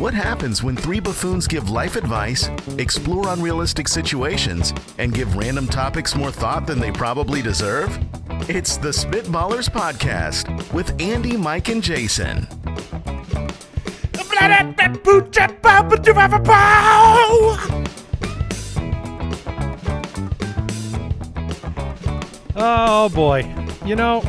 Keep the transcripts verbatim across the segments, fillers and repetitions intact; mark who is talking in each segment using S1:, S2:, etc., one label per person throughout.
S1: What happens when three buffoons give life advice, explore unrealistic situations, and give random topics more thought than they probably deserve? It's the Spitballers Podcast with Andy, Mike, and Jason.
S2: Oh, boy. You know,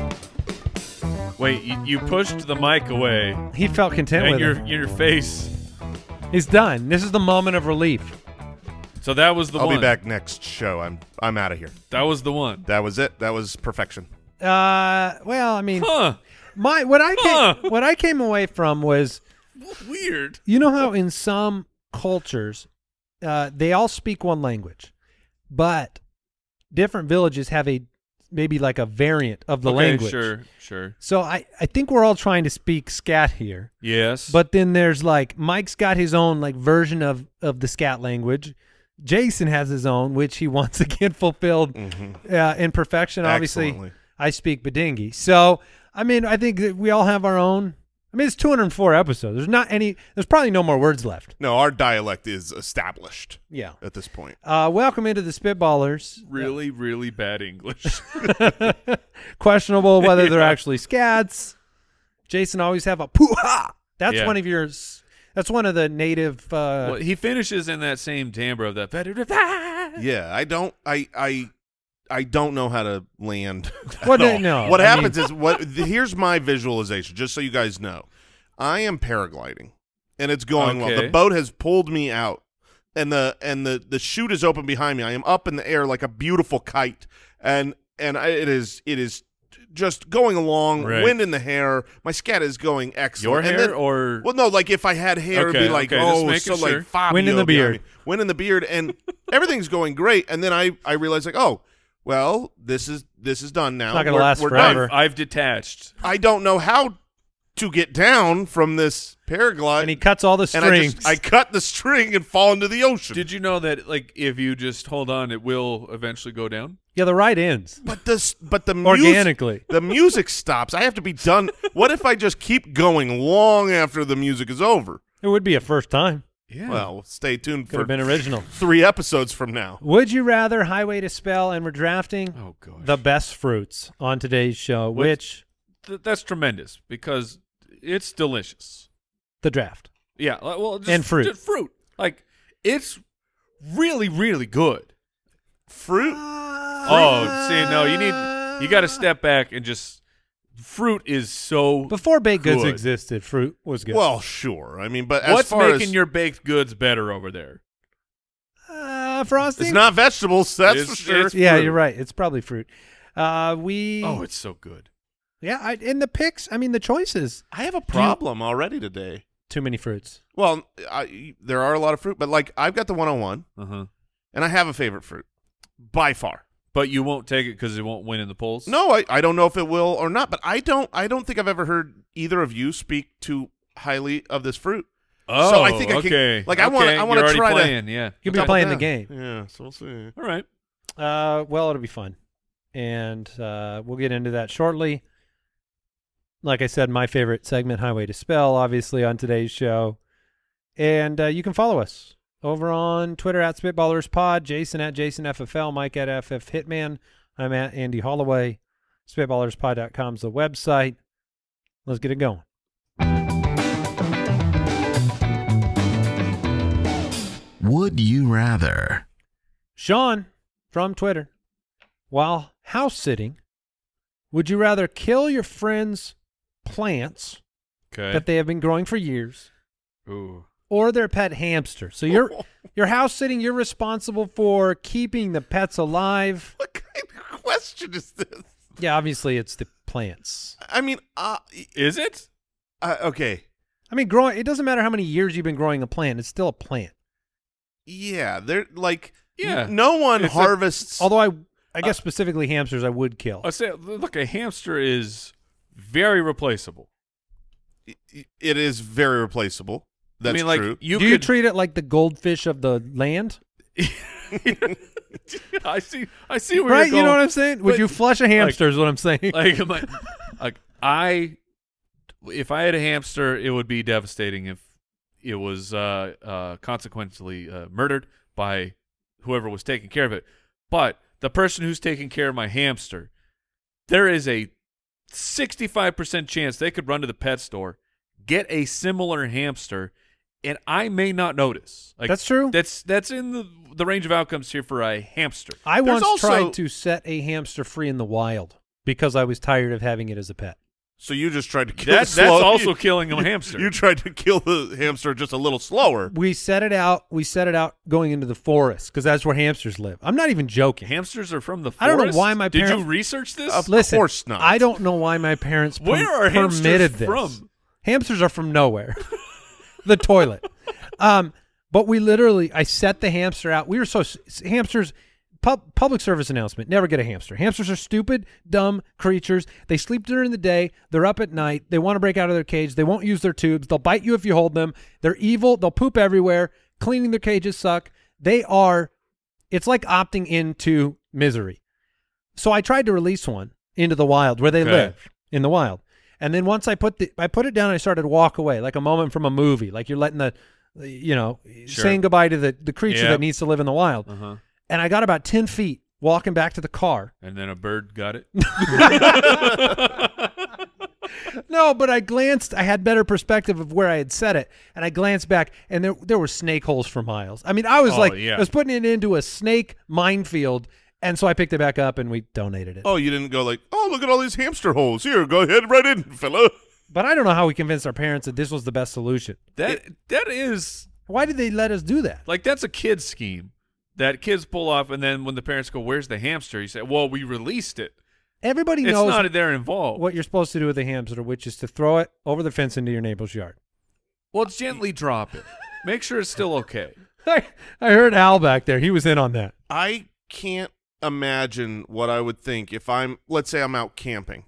S3: Wait, you, you pushed the mic away,
S2: he felt content
S3: and
S2: with
S3: your
S2: it.
S3: your face.
S2: He's done. This is the moment of relief.
S3: So that was the
S4: I'll
S3: one.
S4: be back next show. I'm I'm out of here.
S3: That was the one.
S4: That was it. That was perfection.
S2: Uh, well, I mean,
S3: Huh?
S2: my what I came
S3: Huh.
S2: what I came away from was,
S3: Weird.
S2: you know how in some cultures, uh, they all speak one language, but different villages have a maybe like a variant of the
S3: okay,
S2: language.
S3: Sure, sure.
S2: So I, I think we're all trying to speak scat here.
S3: Yes.
S2: But then there's like Mike's got his own like version of, of the scat language. Jason has his own, which he once again fulfilled
S4: Mm-hmm.
S2: uh, in perfection. Obviously,
S4: Excellently.
S2: I speak Badingi. So, I mean, I think that we all have our own. I mean, it's two hundred four episodes. There's not any. There's probably no more words left.
S4: No, our dialect is established
S2: Yeah.
S4: at this point.
S2: Uh, welcome into the Spitballers.
S3: really, really bad English.
S2: Questionable whether they're
S3: Yeah.
S2: actually scats. Jason always have a poo-ha. That's
S3: Yeah.
S2: one of yours. That's one of the native. Uh,
S3: Well, he finishes in that same timbre of that.
S4: Yeah, I don't. I I I don't know how to land. at
S2: Well,
S4: all.
S2: no,
S4: What
S2: I
S4: happens
S2: mean-
S4: is what. The, here's my visualization, just so you guys know. I am paragliding, and it's going well.
S3: Okay.
S4: The boat has pulled me out, and the and the the chute is open behind me. I am up in the air like a beautiful kite, and and I, it is it is just going along.
S3: Right.
S4: Wind in the hair. My scat is going
S3: Your
S4: excellent.
S3: hair
S4: And then-
S3: or
S4: Well, no, like if I had hair, it'd
S3: Okay,
S4: be like,
S3: okay, just
S4: oh,
S3: making
S4: so
S3: sure.
S4: like Fabio
S2: Wind in the
S4: behind
S2: beard.
S4: me. Wind in the beard, and everything's going great. And then I, I realized like, oh, well, this is this is done now.
S2: It's not gonna
S4: We're-
S2: last
S4: we're
S2: forever.
S4: done.
S3: I've detached.
S4: I don't know how to get down from this paraglide,
S2: and he cuts all the
S4: and I,
S2: strings.
S4: just, I cut the string and fall into the ocean.
S3: Did you know that like if you just hold on, it will eventually go down?
S2: yeah, the right ends
S4: but this, but the music,
S2: organically.
S4: the music stops. I have to be done. What if I just keep going long after the music is over?
S2: It would be a first time.
S3: Yeah.
S4: Well, stay tuned
S2: Could
S4: for
S2: have been original.
S4: three episodes from now.
S2: Would you rather highway to spell, and we're drafting
S3: oh gosh.
S2: the best fruits on today's show,
S3: Which-
S2: which
S3: Th- that's tremendous because it's delicious.
S2: the draft.
S3: Yeah. li- Well, just,
S2: And fruit.
S3: just fruit. Like it's really, really good.
S4: Fruit.
S3: Oh, see, no, you need you got to step back and just fruit is so.
S2: Before baked goods
S3: Good.
S2: existed, fruit was good.
S4: Well, sure. I mean, but as
S3: What's
S4: far
S3: making
S4: as
S3: your baked goods better over there?
S2: uh, frosting.
S4: it's not vegetables, that's
S3: It's-
S4: for sure.
S3: it's-
S2: Yeah,
S3: fruit.
S2: you're right. It's probably fruit. Uh, we.
S3: Oh, it's so good.
S2: yeah. I, in the picks, I mean the choices.
S4: I have a problem already today.
S2: Too many fruits.
S4: Well, I, there are a lot of fruit, but like I've got the one oh one,
S3: Uh huh.
S4: and I have a favorite fruit by far.
S3: But you won't take it because it won't win in the polls.
S4: No, I, I don't know if it will or not, but I don't I don't think I've ever heard either of you speak too highly of this fruit.
S3: Oh,
S4: So I think I can-
S3: okay.
S4: like, I wanna-
S3: Okay,
S4: I wanna
S3: you're already
S4: try to-
S3: playing, Yeah.
S2: You'll be
S4: Okay.
S2: playing the
S4: Yeah.
S2: game.
S4: Yeah, so we'll see.
S3: All right.
S2: Uh, well, it'll be fun, and uh, we'll get into that shortly. Like I said, my favorite segment, Highway to Spell, obviously on today's show, and uh, you can follow us over on Twitter at SpitballersPod, Jason at JasonFFL, Mike at F F Hitman. I'm at Andy Holloway. Spitballerspod dot com is the website. Let's get it going.
S1: Would you rather?
S2: Sean from Twitter. While house sitting, would you rather kill your friend's plants
S3: Okay.
S2: that they have been growing for years,
S3: Ooh.
S2: or their pet hamster? So you're you're house sitting. You're responsible for keeping the pets alive.
S4: What kind of question is this?
S2: Yeah, obviously it's the plants.
S4: I mean, uh,
S3: Is it?
S4: uh okay.
S2: I mean, growing. It doesn't matter how many years you've been growing a plant. It's still a plant.
S4: Yeah, they're like
S3: Yeah.
S4: n- no one
S3: It's a-
S4: harvests
S2: Although I, I guess specifically hamsters, I would kill.
S3: I say, look, a hamster is very replaceable.
S4: I- it is very replaceable. That's
S3: I mean, like
S4: true.
S3: you
S2: Do you
S3: could.
S2: treat it like the goldfish of the land?
S3: I see. I see where
S2: Right?
S3: you're
S2: You know
S3: going.
S2: what I'm saying? Would
S3: But,
S2: you flush a hamster? Is what I'm saying.
S3: like, am I- like I, if I had a hamster, it would be devastating if it was uh, uh, consequently uh, murdered by whoever was taking care of it. But the person who's taking care of my hamster, there is a sixty-five percent chance they could run to the pet store, get a similar hamster, and I may not notice. Like,
S2: That's true.
S3: That's that's in the the range of outcomes here for a hamster.
S2: I
S4: There's
S2: once
S4: also-
S2: tried to set a hamster free in the wild because I was tired of having it as a pet.
S4: So you just tried to kill
S3: That,
S4: the
S3: that's
S4: slow-
S3: also
S4: you,
S3: killing a hamster.
S4: You tried to kill the hamster just a little slower.
S2: We set it out. We set it out going into the forest because that's where hamsters live. I'm not even joking.
S3: Hamsters are from the forest?
S2: I don't know why my
S3: Did
S2: parents-
S3: you research this?
S4: Of
S2: Listen,
S4: course not.
S2: I don't know why my parents per-
S3: Where are hamsters
S2: permitted this.
S3: from?
S2: Hamsters are from nowhere. The toilet. Um, but we literally, I set the hamster out. We were so hamsters. Pub, public service announcement: never get a hamster. Hamsters are stupid, dumb creatures. They sleep during the day. They're up at night. They want to break out of their cage. They won't use their tubes. They'll bite you if you hold them. They're evil. They'll poop everywhere. Cleaning their cages suck. They are. It's like opting into misery. So I tried to release one into the wild where they
S3: Okay.
S2: live in the wild. And then once I put the I put it down, and I started to walk away like a moment from a movie, like you're letting the, you know,
S3: Sure.
S2: saying goodbye to the the creature
S3: Yeah.
S2: that needs to live in the wild.
S3: Uh-huh.
S2: And I got about ten feet walking back to the car.
S3: And then a bird got it?
S2: No, but I glanced. I had better perspective of where I had set it, and I glanced back, and there there were snake holes for miles. I mean, I was
S3: Oh,
S2: like,
S3: yeah.
S2: I was putting it into a snake minefield, and so I picked it back up, and we donated it.
S4: Oh, you didn't go like, oh, look at all these hamster holes. Here, go ahead right in, fella.
S2: But I don't know how we convinced our parents that this was the best solution.
S3: That That is,
S2: Why did they let us do that?
S3: like, that's a kid's scheme that kids pull off, and then when the parents go, where's the hamster? You say, well, we released it.
S2: Everybody
S3: It's
S2: knows
S3: not there involved.
S2: what you're supposed to do with a hamster, which is to throw it over the fence into your neighbor's yard.
S3: Well, gently drop it. Make sure it's still okay.
S2: I, I heard Al back there. He was in on that.
S4: I can't imagine what I would think if I'm, let's say I'm out camping.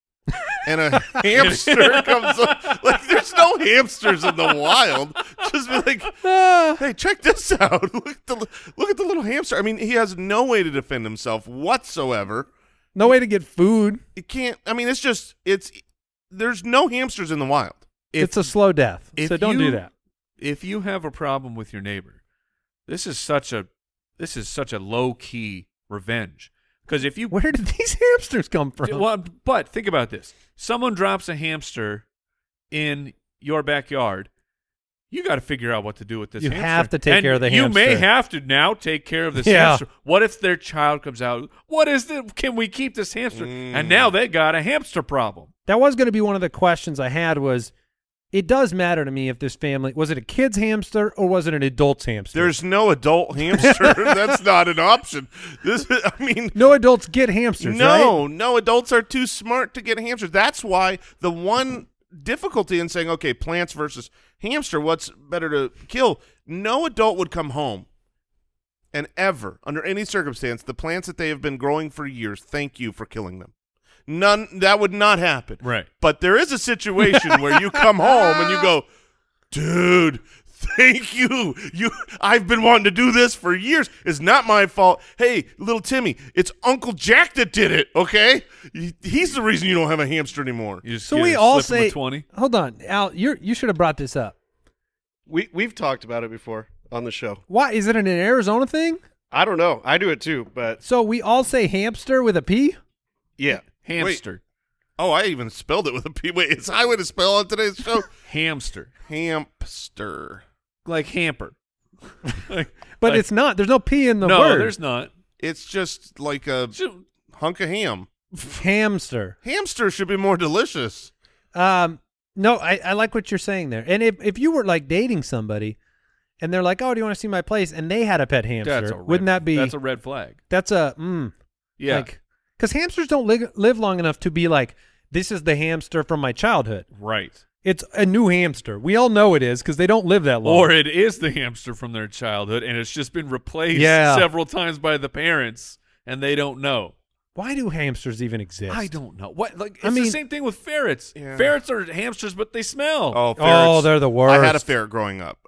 S4: And a hamster comes up. Like, there's no hamsters in the wild. Just be like,
S2: Ah.
S4: hey, check this out. Look at the look at the little hamster. I mean, he has no way to defend himself whatsoever.
S2: No way to get food.
S4: He can't. I mean, it's just it's. There's no hamsters in the wild.
S3: If-
S2: it's a slow death.
S3: if
S2: So don't do
S3: you-
S2: that.
S3: If you have a problem with your neighbor, this is such a this is such a low key revenge. Because if you
S2: Where did these hamsters come from?
S3: well, but think about this: someone drops a hamster in your backyard. You got to figure out what to do with this
S2: You
S3: hamster.
S2: have to take
S3: And
S2: care of the
S3: You may
S2: hamster.
S3: have to now take care of this
S2: Yeah.
S3: hamster. What if their child comes out? What is the? Can we keep this hamster?
S4: Mm.
S3: And now they got a hamster problem.
S2: That was going to be one of the questions I had was, it does matter to me if this family, was it a kid's hamster or was it an adult's hamster?
S4: There's no adult hamster. That's not an option. This, is, I mean,
S2: no adults get hamsters,
S4: no,
S2: right?
S4: no adults are too smart to get hamsters. That's why the one difficulty in saying, okay, plants versus hamster, what's better to kill? No adult would come home and ever, under any circumstance, the plants that they have been growing for years, thank you for killing them. None, that would not happen.
S3: Right.
S4: But there is a situation where you come home and you go, dude, thank you. You, I've been wanting to do this for years. It's not my fault. Hey, little Timmy, it's Uncle Jack that did it, okay? He- He's the reason you don't have a hamster anymore.
S3: You just
S2: So
S3: get
S2: we
S3: a
S2: all
S3: slip 'em a
S2: say,
S3: twenty.
S2: hold on, Al, you're, you should have brought this up.
S5: We we've talked about it before on the show.
S2: Why, is it an Arizona thing?
S5: I don't know. I do it too, but
S2: So we all say hamster with a P?
S5: yeah.
S3: Hamster.
S4: Oh, I even spelled it with a P. Wait, it's highway to spell on today's show?
S3: Hamster.
S4: Hamster.
S3: Like hamper. Like-
S2: But
S3: like-
S2: it's not. There's no P in the
S3: no,
S2: word.
S3: there's not.
S4: It's just like a hunk of ham.
S2: Hamster.
S4: Hamster should be more delicious.
S2: Um, no, I, I like what you're saying there. And if, if you were like dating somebody and they're like, oh, do you want to see my place? And they had a pet hamster.
S3: That's a red,
S2: Wouldn't that be,
S3: That's a red flag.
S2: that's a, mm,
S3: Yeah.
S2: like, because hamsters don't li- live long enough to be like, this is the hamster from my childhood.
S3: right.
S2: It's a new hamster. We all know it is because they don't live that long.
S3: Or it is the hamster from their childhood, and it's just been replaced
S2: Yeah.
S3: several times by the parents, and they don't know.
S2: Why do hamsters even exist?
S3: I don't know. What? Like, it's
S2: I mean-
S3: the same thing with ferrets.
S4: Yeah.
S3: Ferrets are hamsters, but they smell.
S4: Oh,
S2: Oh,
S4: ferrets.
S2: they're the worst.
S4: I had a ferret growing up.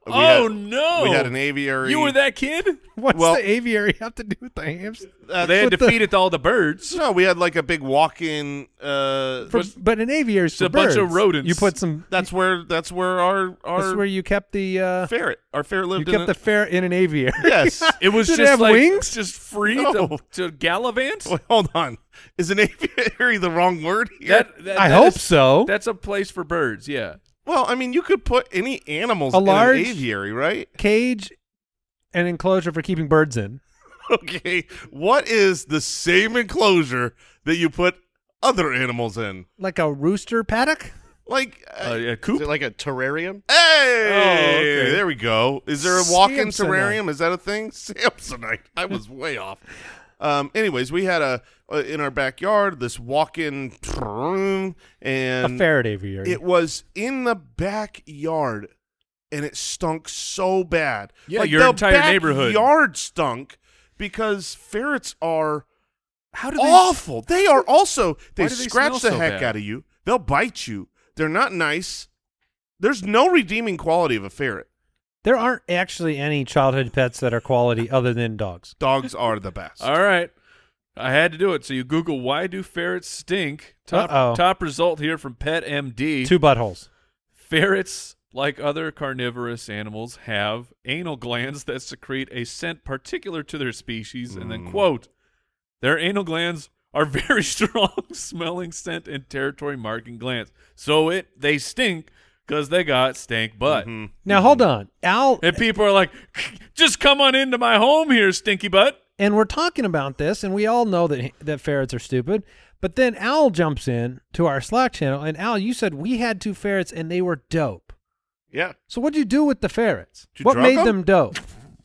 S4: We
S3: oh
S4: had,
S3: no!
S4: We had an aviary.
S3: You were that kid?
S2: What's
S4: Well-
S2: the aviary have to do with the hamster?
S4: That's
S3: They had
S2: what the-
S3: defeated all the birds.
S4: No, we had like a big walk-in. Uh,
S2: For, but an aviary is
S3: It's
S2: for
S3: a bunch of
S2: birds.
S3: rodents.
S2: You put some.
S4: that's where that's where our our
S2: That's where you kept the. Uh,
S4: ferret. Our ferret
S2: you
S4: lived in.
S2: kept
S4: a-
S2: the ferret in an aviary.
S4: yes.
S3: It was
S2: Did it
S3: just
S2: have
S3: like
S2: wings?
S3: just free
S4: No.
S3: to, to gallivant.
S4: Wait, hold on. Is an aviary the wrong word here?
S3: That, that,
S2: I
S3: that
S2: hope
S3: is-
S2: so.
S3: That's a place for birds. Yeah.
S4: well, I mean, you could put any animals
S2: A
S4: in
S2: large-
S4: an aviary, right?
S2: Cage, and enclosure for keeping birds in.
S4: Okay. What is the same enclosure that you put other animals in?
S2: Like a rooster paddock?
S4: Like, uh,
S3: Uh, yeah,
S5: Is
S3: coop.
S5: it like a terrarium?
S4: hey,
S3: Oh, okay.
S4: there we go. Is there a walk-in
S2: Samsonite.
S4: terrarium? Is that a thing? Samsonite. I was way off. Um, anyways, we had a uh, in our backyard this walk-in room, and
S2: A ferret aviary.
S4: it was in the backyard, and it stunk so bad.
S3: Yeah,
S4: like
S3: your
S4: the
S3: entire neighborhood.
S4: Yard stunk because ferrets are
S3: How do they?
S4: awful. They are also they
S3: Why do they
S4: scratch
S3: smell
S4: the
S3: so
S4: heck
S3: bad?
S4: out of you. They'll bite you. They're not nice. There's no redeeming quality of a ferret.
S2: There aren't actually any childhood pets that are quality other than dogs.
S4: Dogs are the best.
S3: All right. I had to do it. So you Google why do ferrets stink? Top
S2: Uh-oh.
S3: top result here from Pet M D.
S2: Two buttholes.
S3: Ferrets, like other carnivorous animals, have anal glands that secrete a scent particular to their species. And then, quote, their anal glands are very strong smelling scent and territory marking glands. So it they stink because they got stank butt.
S4: Mhm.
S2: Now hold on, Al,
S3: And people are like, just come on into my home here, stinky butt.
S2: and we're talking about this, and we all know that that ferrets are stupid. But then Al jumps in to our Slack channel, and Al, you said we had two ferrets and they were dope.
S5: Yeah.
S2: So what'd you do with the ferrets?
S4: Did you
S2: What
S4: drug
S2: made
S4: them?
S2: them dope?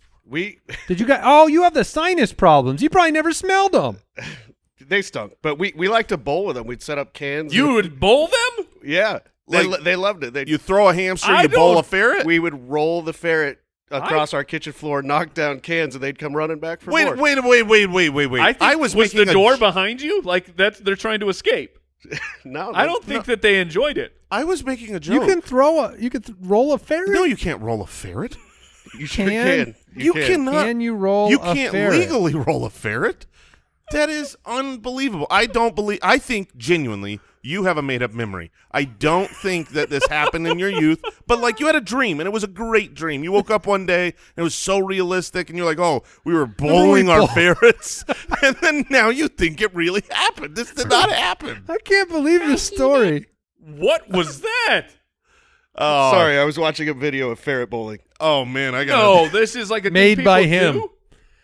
S5: We
S2: Did you guys? Oh, you have the sinus problems. You probably never smelled them.
S5: they stunk, but we we like to bowl with them. We'd set up cans.
S3: You would bowl them?
S5: yeah. They
S4: Like-
S5: lo- they loved it. They
S4: You throw a hamster,
S3: I
S4: you bowl
S3: don't-
S4: a ferret.
S5: we would roll the ferret across our kitchen floor, knock down cans, and they'd come running back for
S4: wait,
S5: more.
S4: wait, wait, wait, wait, wait, wait.
S3: I, think,
S4: was
S3: was
S4: making
S3: the
S4: a
S3: door
S4: j-
S3: behind you? Like that's they're trying to escape.
S5: No,
S3: I don't think that they enjoyed it.
S4: I was making a joke.
S2: You can throw a. You could th- roll a ferret.
S4: No, you can't roll a ferret.
S5: you sure
S2: can.
S5: can.
S4: You,
S5: can.
S4: cannot.
S2: Can you roll
S4: You
S2: a
S4: can't
S2: ferret?
S4: legally roll a ferret. That is unbelievable. I don't believe. I think genuinely you have a made-up memory. I don't think that this happened in your youth. But like you had a dream, and it was a great dream. You woke up one day, and it was so realistic, and you're like, "Oh, we were bowling our
S2: bowl-
S4: ferrets," and then now you think it really happened. This did not happen.
S2: I can't believe this story.
S3: What was that?
S4: Oh,
S5: Sorry, I was watching a video of ferret bowling.
S4: Oh man, I got
S3: No, this is like a thing
S2: Made
S3: people
S2: by him.
S3: do?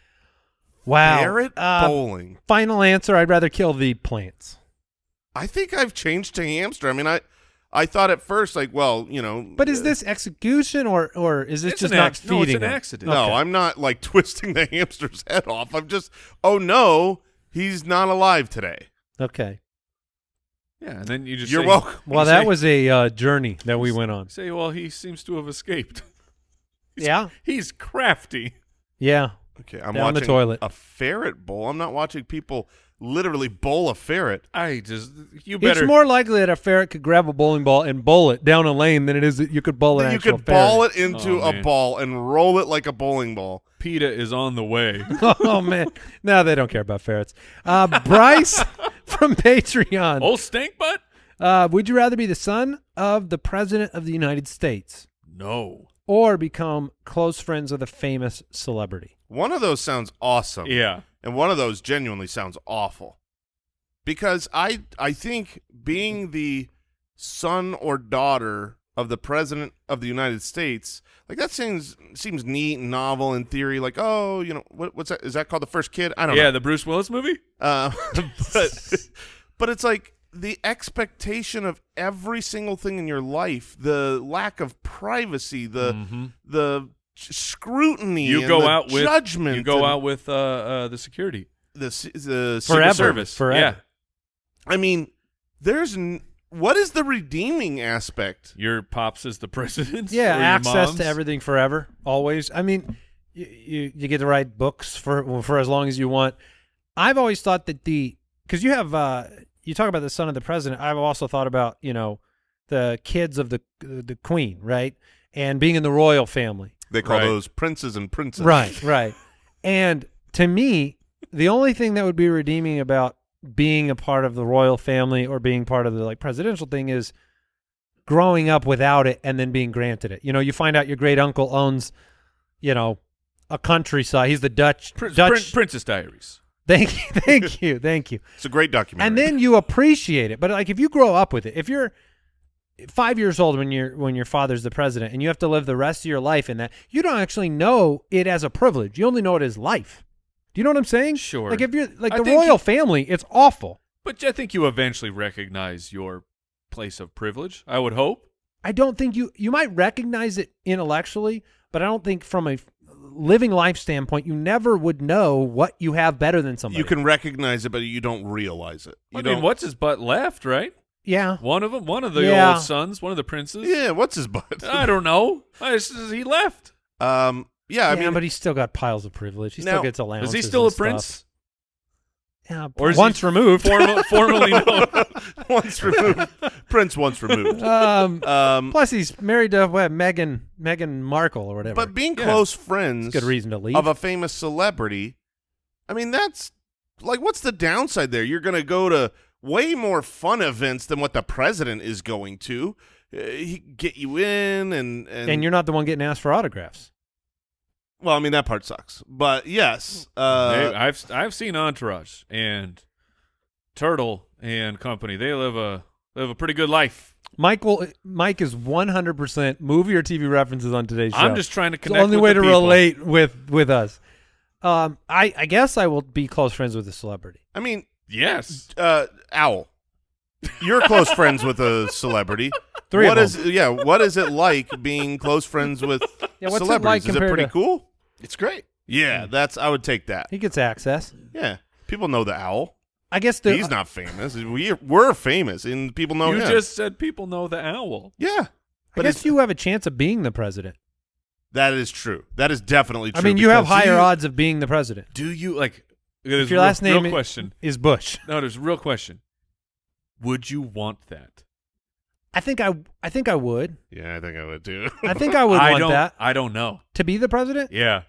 S2: Wow.
S4: ferret
S2: Uh,
S4: bowling.
S2: Final answer: I'd rather kill the plants.
S4: I think I've changed to hamster. I mean, I I thought at first like, well, you know,
S2: But is this execution or or is this
S3: It's
S2: just
S3: an
S2: not
S3: acc-
S2: feeding
S3: no, it's an
S2: them?
S3: accident.
S4: No,
S2: Okay.
S4: I'm not like twisting the hamster's head off. I'm just, oh no, he's not alive today.
S2: Okay.
S3: Yeah, and then you just
S4: You're
S3: say,
S4: welcome.
S2: Well,
S3: you
S2: that
S3: say-
S2: was a uh, journey that we went on.
S3: Say, well, he seems to have escaped.
S2: Yeah.
S3: He's crafty.
S2: Yeah.
S4: Okay, I'm
S2: Down the
S4: watching
S2: toilet.
S4: a ferret bowl. I'm not watching people literally bowl a ferret.
S3: I just you better.
S2: It's more likely that a ferret could grab a bowling ball and bowl it down a lane than it is that you could bowl an
S4: Then you
S2: actual
S4: could
S2: ferret.
S4: ball it into
S3: Oh,
S4: a
S3: man.
S4: ball and roll it like a bowling ball.
S3: PETA is on the way.
S2: Oh man, no, they don't care about ferrets. Uh, Bryce from Patreon.
S3: Old stink butt?
S2: Uh, would you rather be the son of the president of the United States
S3: No.
S2: or become close friends with a famous celebrity?
S4: One of those sounds awesome.
S3: Yeah.
S4: And one of those genuinely sounds awful. Because I I think being the son or daughter of the president of the United States, like that seems seems neat and novel in theory. Like, oh, you know, what, what's that? Is that called The First Kid? I don't
S3: Yeah,
S4: know.
S3: the Bruce Willis movie?
S4: Uh, but but it's like the expectation of every single thing in your life, the lack of privacy, the
S3: Mhm.
S4: the scrutiny,
S3: You
S4: and
S3: go
S4: the
S3: out with
S4: judgment.
S3: You go
S4: and
S3: out with uh, uh, the security.
S4: the s- the
S2: Forever.
S4: Secret Service.
S2: Forever.
S3: Yeah.
S4: I mean, there's n- what is the redeeming aspect?
S3: Your pops is the president.
S2: Yeah,
S3: or your
S2: access
S3: mom's.
S2: to everything forever, always. I mean, you, you you get to write books for for as long as you want. I've always thought that the because you have uh, you talk about the son of the president. I've also thought about you know the kids of the the queen, right? and being in the royal family.
S4: They call
S3: Right.
S4: those princes and princesses.
S2: Right, right. And to me, the only thing that would be redeeming about being a part of the royal family or being part of the like presidential thing is growing up without it and then being granted it. You know, you find out your great uncle owns, you know, a countryside. He's the Dutch
S3: Prin-
S2: Dutch.
S3: Prin- Princess Diaries.
S2: Thank you, thank you, thank you.
S4: It's a great documentary.
S2: And then you appreciate it. But like if you grow up with it, if you're five years old when your when your father's the president and you have to live the rest of your life in that, you don't actually know it as a privilege. You only know it as life. Do you know what I'm saying?
S3: Sure.
S2: Like if you're like
S3: I
S2: the
S3: think
S2: royal
S3: you-
S2: family, it's awful.
S3: But I think you eventually recognize your place of privilege, I would hope.
S2: I don't think you you might recognize it intellectually, but I don't think from a living life standpoint, you never would know what you have better than somebody.
S4: you can recognize it, but you don't realize it. You
S3: I
S4: don't.
S3: mean, what's his butt left, right?
S2: yeah.
S3: One of them, one of the
S2: Yeah.
S3: old sons, one of the princes.
S4: Yeah, what's his butt?
S3: I don't know. I just, he left.
S4: um, yeah, I
S2: yeah,
S4: mean,
S2: but he's still got piles of privilege. He
S4: Now,
S2: still gets allowances.
S3: Is he still a
S2: and stuff.
S3: prince?
S2: Yeah,
S3: Or is
S2: once
S3: he
S2: removed.
S3: Formal, formally known.
S4: once removed, Prince once removed.
S2: um,
S4: Um,
S2: plus, he's married to what, Meghan Meghan Markle or whatever.
S4: but being
S3: Yeah.
S4: close friends
S2: It's a good reason to leave.
S4: of a famous celebrity, I mean, that's like, what's the downside there? You're going to go to way more fun events than what the president is going to. Uh, he get you in, and and,
S2: and you're not the one getting asked for autographs.
S4: well, I mean, that part sucks. But yes, uh,
S3: They- I've I've seen Entourage and Turtle and company. They live a live a pretty good life.
S2: Mike will, Mike is one hundred percent movie or T V references on today's show.
S3: I'm just trying to
S2: It's the
S3: connect.
S2: only
S3: with
S2: way
S3: the
S2: to
S3: people.
S2: relate with with us. Um, I I guess I will be close friends with a celebrity.
S4: I mean,
S3: Yes.
S4: uh, Owl, you're close friends with a celebrity.
S2: Three
S4: What
S2: of
S4: is yeah? What is it like being close friends with
S2: Yeah, what's it
S4: celebrities?
S2: like
S4: is it
S2: compared
S4: pretty
S2: to-
S4: cool?
S5: It's great.
S4: Yeah, that's I would take that.
S2: He gets access.
S4: Yeah, people know the Owl.
S2: I guess the
S4: He's not famous. We we're famous, and people know
S3: you
S4: him.
S3: just said people know the owl.
S4: yeah,
S2: I
S4: but
S2: guess
S4: it's,
S2: you have a chance of being the president.
S4: that is true. That is definitely true.
S2: I mean, you have
S4: because
S2: higher
S4: you-
S2: odds of being the president.
S3: Do you like?
S2: If
S3: There's
S2: your
S3: real,
S2: last name
S3: real
S2: i-
S3: question.
S2: is Bush.
S3: No, there's a real question. Would you want that?
S2: I think I I think I would.
S4: Yeah, I think I would too.
S2: I think I would
S3: I
S2: want
S3: don't.
S2: that
S3: I don't know.
S2: to be the president.
S3: Yeah.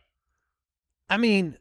S2: I mean,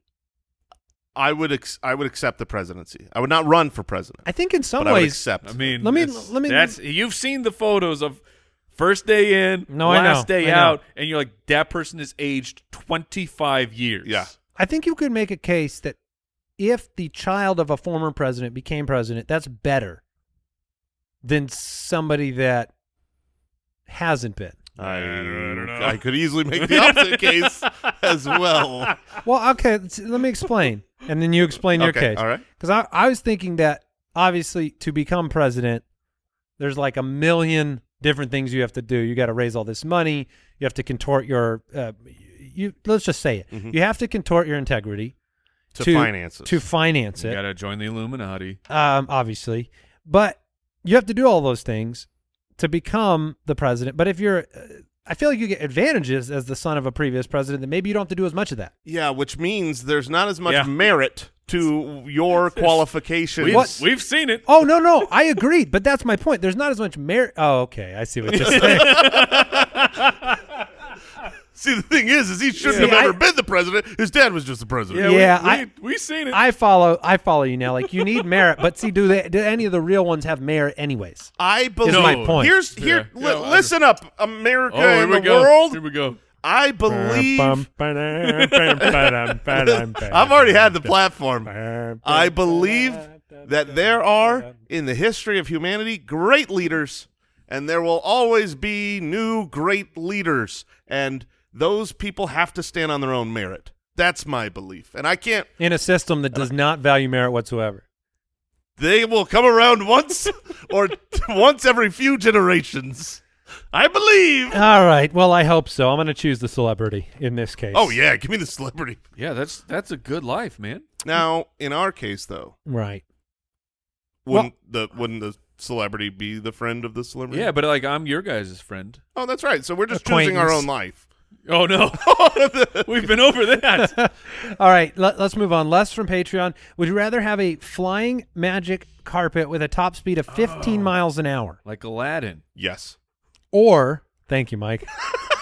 S4: I would. Ex- I would accept the presidency. I would not run for president,
S2: I think in some
S4: but I would
S2: ways.
S4: accept.
S3: I mean,
S2: Let me-
S3: it's-
S2: let me-
S3: That's you've seen the photos of first day in,
S2: No, I
S3: last
S2: know,
S3: day
S2: I know.
S3: out, and you're like, that person is aged twenty-five years.
S4: Yeah.
S2: I think you could make a case that if the child of a former president became president, that's better than somebody that hasn't been.
S4: I,
S3: I don't know.
S4: I could easily make the opposite case as well.
S2: Well, okay, let's- let me explain, and then you explain your
S4: Okay,
S2: case.
S4: all right.
S2: Because I, I was thinking that obviously to become president, there's like a million different things you have to do. You got to raise all this money. You have to contort your, uh, you. Let's just say it.
S4: Mhm.
S2: You have to contort your integrity
S4: To,
S2: to
S4: finances.
S2: to finance
S3: You
S2: it.
S3: gotta join the Illuminati.
S2: um, obviously, but you have to do all those things to become the president. But if you're, uh, I feel like you get advantages as the son of a previous president that maybe you don't have to do as much of that.
S4: yeah, which means there's not as much
S3: Yeah.
S4: merit to your qualifications.
S3: We've,
S2: What?
S3: we've seen it.
S2: Oh no, no, I agreed, but that's my point. There's not as much merit. Oh, okay, I see what you're saying.
S4: See, the thing is, is he shouldn't
S2: See,
S4: have ever
S2: I-
S4: been the president. His dad was just the president.
S3: Yeah,
S2: Yeah,
S3: we,
S2: I-
S3: we, we've seen it.
S2: I follow. I follow you now. Like you need merit, but see, do they? Do any of the real ones have merit, anyways?
S4: I believe.
S2: Is my point.
S4: Here's here.
S3: Yeah.
S4: li-
S3: Yeah, I-
S4: listen up, America
S3: oh, here
S4: and
S3: we
S4: the
S3: go.
S4: world.
S3: Here we go.
S4: I believe. I've
S2: I've
S4: already had the platform. I believe that there are, in the history of humanity, great leaders, and there will always be new great leaders, and those people have to stand on their own merit. That's my belief, and I can't.
S2: in a system that does not value merit whatsoever.
S4: They will come around once or once every few generations. I believe.
S2: All right. Well, I hope so. I'm going to choose the celebrity in this case.
S4: Oh yeah, give me the celebrity.
S3: Yeah, that's that's a good life, man.
S4: Now, in our case, though,
S2: Right.
S4: wouldn't the wouldn't the celebrity be the friend of the celebrity?
S3: Yeah, but like I'm your guys' friend.
S4: Oh, that's right. So we're just choosing our
S2: Acquaintance.
S4: own life.
S3: Oh no, we've been over that.
S2: All right. Let, let's move on. Les from Patreon. Would you rather have a flying magic carpet with a top speed of fifteen
S3: Oh.
S2: miles an hour,
S3: Like Aladdin.
S4: Yes.
S2: or thank you, Mike,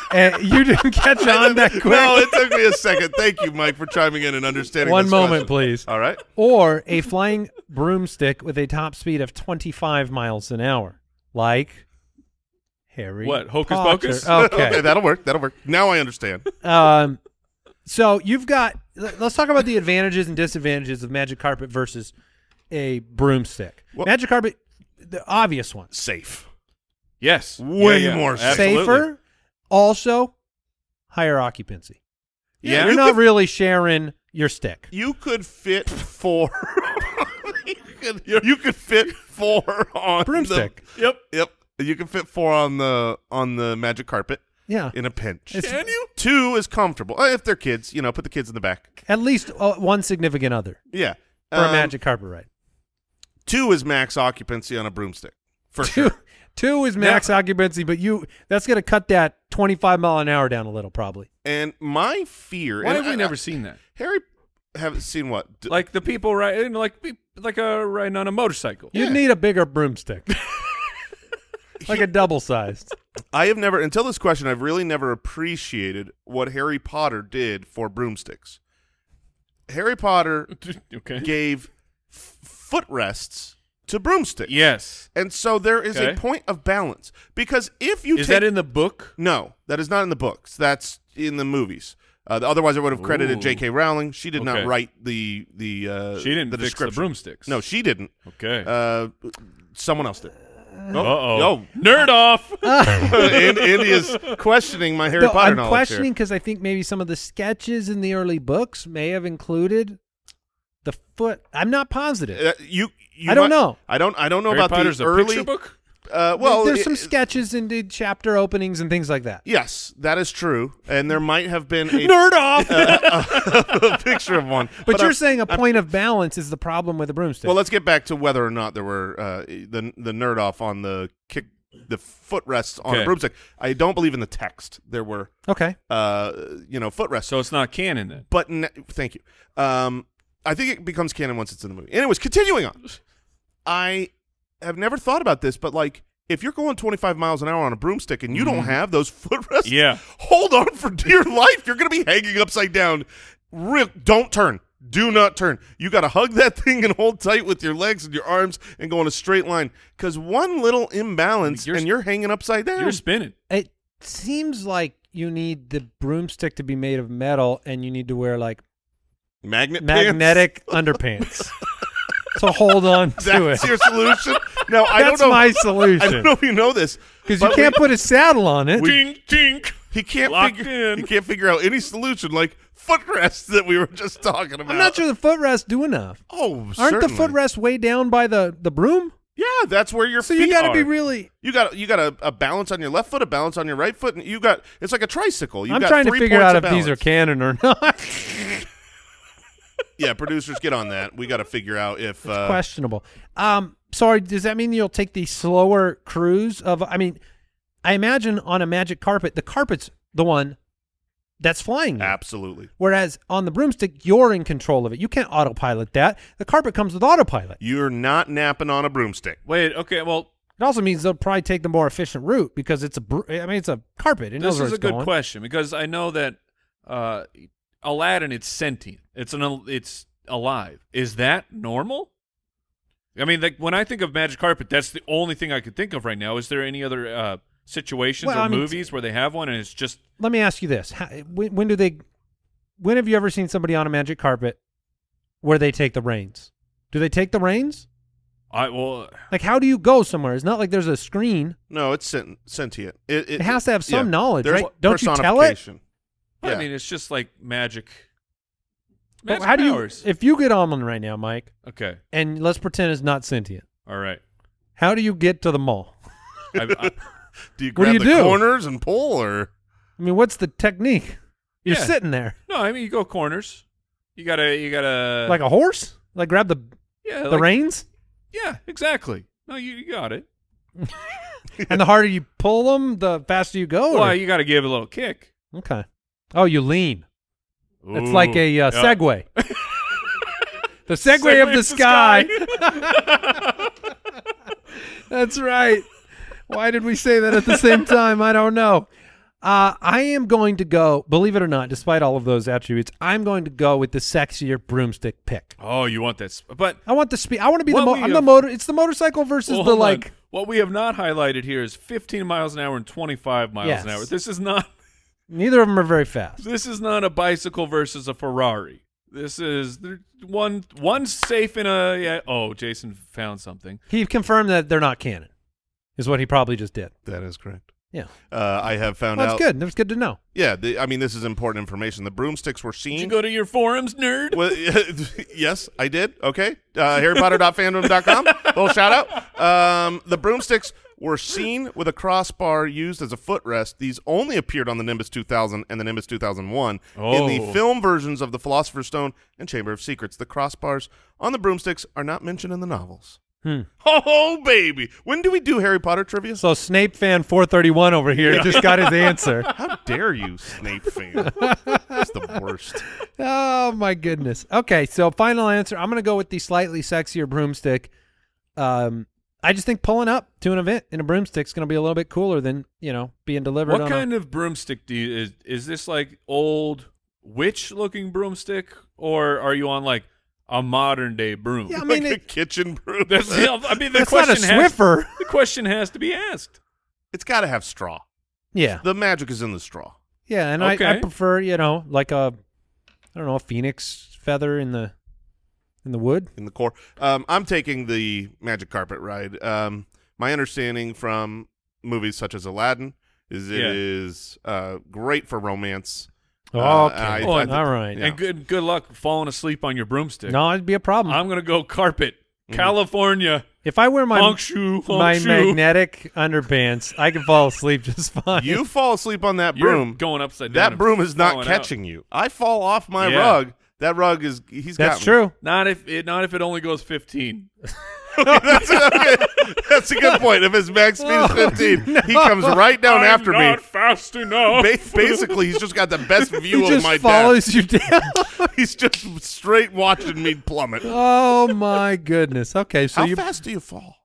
S2: And you didn't catch on that quick.
S4: No, it took me a second. Thank you, Mike, for chiming in and understanding.
S2: One
S4: this
S2: moment,
S4: question.
S2: please.
S4: All right.
S2: Or a flying broomstick with a top speed of twenty-five miles an hour, like Harry
S3: What, Hocus
S2: Potter.
S3: Pocus?
S2: Okay.
S4: Okay, that'll work. That'll work. Now I understand.
S2: Um, so you've got. Let's talk about the advantages and disadvantages of magic carpet versus a broomstick.
S4: Well-
S2: magic carpet, the obvious one,
S4: Safe.
S3: Yes.
S4: Way
S3: Yeah, yeah.
S4: more
S3: Absolutely.
S2: safer. Also, higher occupancy.
S3: Yeah.
S2: You're
S4: you
S2: not
S4: could-
S2: really sharing your stick.
S4: You could fit four. you, could, you could fit four on
S2: Broomstick.
S4: The,
S3: Yep.
S4: yep. You can fit four on the on the magic carpet
S2: Yeah.
S4: in a pinch.
S2: It's-
S3: Can you?
S4: Two is comfortable. Uh, if they're kids, you know, put the kids in the back.
S2: At least uh, one significant other
S4: Yeah.
S2: for a
S4: Um,
S2: magic carpet ride.
S4: Two is max occupancy on a broomstick. For
S2: Two,
S4: sure.
S2: two is max occupancy, but you that's going to cut that twenty-five mile an hour down a little, probably.
S4: And my fear.
S3: Why
S4: and
S3: have we
S4: I-
S3: never
S4: I-
S3: seen that?
S4: Harry haven't seen what? D-
S3: Like the people riding, like pe- like a riding on a motorcycle.
S2: You'd
S4: Yeah.
S2: need a bigger broomstick, like a double sized.
S4: I have never, until this question, I've really never appreciated what Harry Potter did for broomsticks. Harry Potter
S3: Okay.
S4: gave f- footrests to broomsticks.
S3: Yes.
S4: And so there is a
S3: Okay.
S4: point of balance. Because if you
S3: Is
S4: take...
S3: that in the book?
S4: No, that is not in the books. That's in the movies. Uh, otherwise, I would have credited
S3: Ooh.
S4: J K. Rowling. She did
S3: Okay.
S4: not write the the uh,
S3: She didn't
S4: the
S3: fix the
S4: description.
S3: broomsticks.
S4: No, she didn't.
S3: Okay.
S4: Uh, someone else did.
S3: Uh-oh.
S4: Oh.
S3: Nerd off.
S4: and Andy is questioning my Harry
S2: No,
S4: Potter
S2: I'm
S4: knowledge
S2: questioning
S4: here.
S2: because I think maybe some of the sketches in the early books may have included the foot. I'm not positive.
S4: Uh, you, you
S2: I don't
S4: might-
S2: know.
S4: I don't. I don't know
S3: Harry
S4: about
S3: Potter's
S4: the
S3: a
S4: early.
S3: picture book?
S4: Uh, well,
S2: There's
S4: it-
S2: some sketches and the chapter openings and things like that.
S4: Yes, that is true, and there might have been a,
S2: Nerd off.
S4: a picture of one.
S2: But, you're
S4: I'm-
S2: saying a point of balance is the problem with the broomstick.
S4: Well, let's get back to whether or not there were uh, the the nerd off on the kick, the footrests on
S3: Okay.
S4: a broomstick. I don't believe in the text there were,
S2: okay.
S4: uh, you know, footrests.
S3: So it's not canon then.
S4: But ne- thank you. Um, I think it becomes canon once it's in the movie. Anyways, continuing on. I have never thought about this, but like, if you're going twenty-five miles an hour on a broomstick and you don't have those footrests,
S3: Yeah.
S4: hold on for dear life. You're going to be hanging upside down. Real, don't turn. Do not turn. You got to hug that thing and hold tight with your legs and your arms and go in a straight line. Because one little imbalance
S3: You're-
S4: and you're hanging upside down.
S3: You're spinning.
S2: It seems like you need the broomstick to be made of metal and you need to wear like
S4: Magnet pants?
S2: magnetic underpants. So hold on to
S4: That's
S2: it.
S4: your solution? No, I
S2: That's
S4: don't know.
S2: my
S4: I don't
S2: solution.
S4: know if you know this.
S2: Because you
S4: but
S2: can't
S4: we-
S2: put a saddle on it.
S3: Tink, tink.
S4: He can't
S3: Locked
S4: figure.
S3: in.
S4: He can't figure out any solution like footrests that we were just talking about.
S2: I'm not sure the footrests do enough.
S4: Oh,
S2: Aren't
S4: certainly.
S2: the footrests way down by the, the broom?
S4: Yeah, that's where your
S2: So
S4: feet
S2: you got to
S4: are.
S2: be really.
S4: You got you got a, a balance on your left foot, a balance on your right foot, and you got it's like a tricycle. You
S2: I'm
S4: got
S2: trying to
S4: three
S2: figure
S4: points
S2: out
S4: of
S2: if these are
S4: balance.
S2: canon or not.
S4: Yeah, producers, get on that. We got to figure out if uh,
S2: Questionable. Um, sorry, does that mean you'll take the slower cruise of? I mean, I imagine on a magic carpet, the carpet's the one that's flying you.
S4: absolutely.
S2: Whereas on the broomstick, you're in control of it. You can't autopilot that. The carpet comes with autopilot.
S4: You're not napping on a broomstick.
S3: Wait, okay, well,
S2: It also means they'll probably take the more efficient route because it's a. bro- I mean, it's a carpet. It knows
S3: this
S2: where
S3: is a
S2: it's
S3: good
S2: going.
S3: question because I know that uh, Aladdin, it's sentient. It's an it's alive. Is that normal? I mean, like when I think of magic carpet, that's the only thing I could think of right now. Is there any other uh, situations
S2: Well,
S3: or
S2: I mean,
S3: movies where they have one and it's just
S2: Let me ask you this: How, when, when do they? When have you ever seen somebody on a magic carpet where they take the reins? Do they take the reins?
S3: I well
S2: Like, how do you go somewhere? It's not like there's a screen.
S4: No, it's sent- sentient. It,
S2: It has to have some
S4: yeah.
S2: knowledge,
S4: There's
S2: right? Don't you tell it?
S4: personification.
S3: I
S4: Yeah.
S3: mean it's just like magic.
S2: But
S3: Magic
S2: how do you?
S3: powers.
S2: If you get on one right now, Mike,
S3: Okay,
S2: and let's pretend it's not sentient,
S3: all right.
S2: how do you get to the mall?
S3: I, I,
S4: Do you
S2: What do
S4: grab
S2: you
S4: the
S2: do?
S4: corners and pull, or
S2: I mean, what's the technique? You're
S3: Yeah.
S2: sitting there
S3: no, I mean you go corners. You gotta, you gotta
S2: like a horse, like grab the
S3: yeah,
S2: the
S3: like-
S2: reins,
S3: Yeah, exactly. No, you, you got it.
S2: and the harder you pull them, the faster you go. or-
S3: Well, you got to give it a little kick.
S2: Okay. Oh, you lean. It's like a uh,
S3: Yeah.
S2: Segway. The Segway of the sky. That's right. Why did we say that at the same time? I don't know. Uh, I am going to go, believe it or not, despite all of those attributes, I'm going to go with the sexier broomstick pick.
S3: Oh, you want that? Sp- but
S2: I want the speed. I want to be the.
S3: What
S2: Mo-
S3: we
S2: I'm
S3: have-
S2: the motor. It's the motorcycle versus
S3: well,
S2: the
S3: hold on.
S2: like.
S3: What we have not highlighted here is fifteen miles an hour and twenty-five miles
S2: Yes.
S3: an hour. This is not.
S2: Neither of them are very fast.
S3: This is not a bicycle versus a Ferrari. This is there- one. One's safe in a. Yeah, oh, Jason found something.
S2: He confirmed that they're not canon, is what he probably just did.
S4: That is correct.
S2: Yeah,
S4: Uh, I have found
S2: well,
S4: out.
S2: that's good. That's good to know.
S4: Yeah, the, I mean, this is important information. The broomsticks were
S3: Did
S4: seen.
S3: you go to your forums, nerd?
S4: Well, yes, I did. Okay. Uh, harry potter dot fandom dot com. Little shout out. Um, the broomsticks were seen with a crossbar used as a footrest. These only appeared on the Nimbus two thousand and the Nimbus two thousand one. In the
S3: Oh.
S4: film versions of The Philosopher's Stone and Chamber of Secrets, the crossbars on the broomsticks are not mentioned in the novels.
S2: Hmm.
S4: Oh, baby. When do we do Harry Potter trivia?
S2: So Snape fan four thirty-one over here just got his answer.
S4: How dare you, Snape fan? That's the worst.
S2: Oh my goodness. Okay, so final answer. I'm going to go with the slightly sexier broomstick. Um, I just think pulling up to an event in a broomstick is going to be a little bit cooler than you know being delivered.
S3: What
S2: on
S3: kind
S2: a,
S3: of broomstick do you is? Is this like old witch-looking broomstick, or are you on like a modern day broom?
S2: Yeah, I
S4: Like
S2: mean,
S4: a
S2: it,
S4: kitchen broom.
S3: That's, I mean, the
S2: that's not a
S3: question has
S2: Swiffer.
S3: the question has to be asked.
S4: It's got to have straw.
S2: Yeah,
S4: The magic is in the straw.
S2: yeah, and I, I
S3: Okay.
S2: prefer you know like a I don't know a phoenix feather in the in the wood.
S4: in the core. Um, I'm taking the magic carpet ride. Um, my understanding from movies such as Aladdin is it
S3: Yeah.
S4: is uh, great for romance.
S2: Oh,
S4: Uh,
S2: okay,
S4: I-
S3: Oh,
S4: I
S3: and-
S2: all right.
S4: Yeah.
S3: And good good luck falling asleep on your broomstick.
S2: No, it'd be a problem.
S3: I'm gonna go carpet,
S4: Mm-hmm.
S3: California,
S2: if I wear my
S3: honk shoe, honk
S2: my
S3: shoe.
S2: magnetic underpants, I can fall asleep just fine.
S4: You fall asleep on that
S3: You're
S4: broom.
S3: going upside down.
S4: That
S3: and
S4: broom is not
S3: falling
S4: catching you. I fall off my
S3: Yeah.
S4: rug. That rug is he's got
S2: That's
S4: me.
S2: true.
S3: out. Not if it not if it only goes fifteen.
S4: that's, okay. That's a good point. If his max speed is fifteen, he comes right down
S3: I'm
S4: after
S3: not
S4: me.
S3: fast enough.
S4: Ba- basically, he's just got the best view
S2: He
S4: of
S2: just
S4: my
S2: follows you down.
S4: desk. He's just straight watching me plummet.
S2: Oh my goodness. Okay, so
S4: How
S2: you
S4: fast do you fall?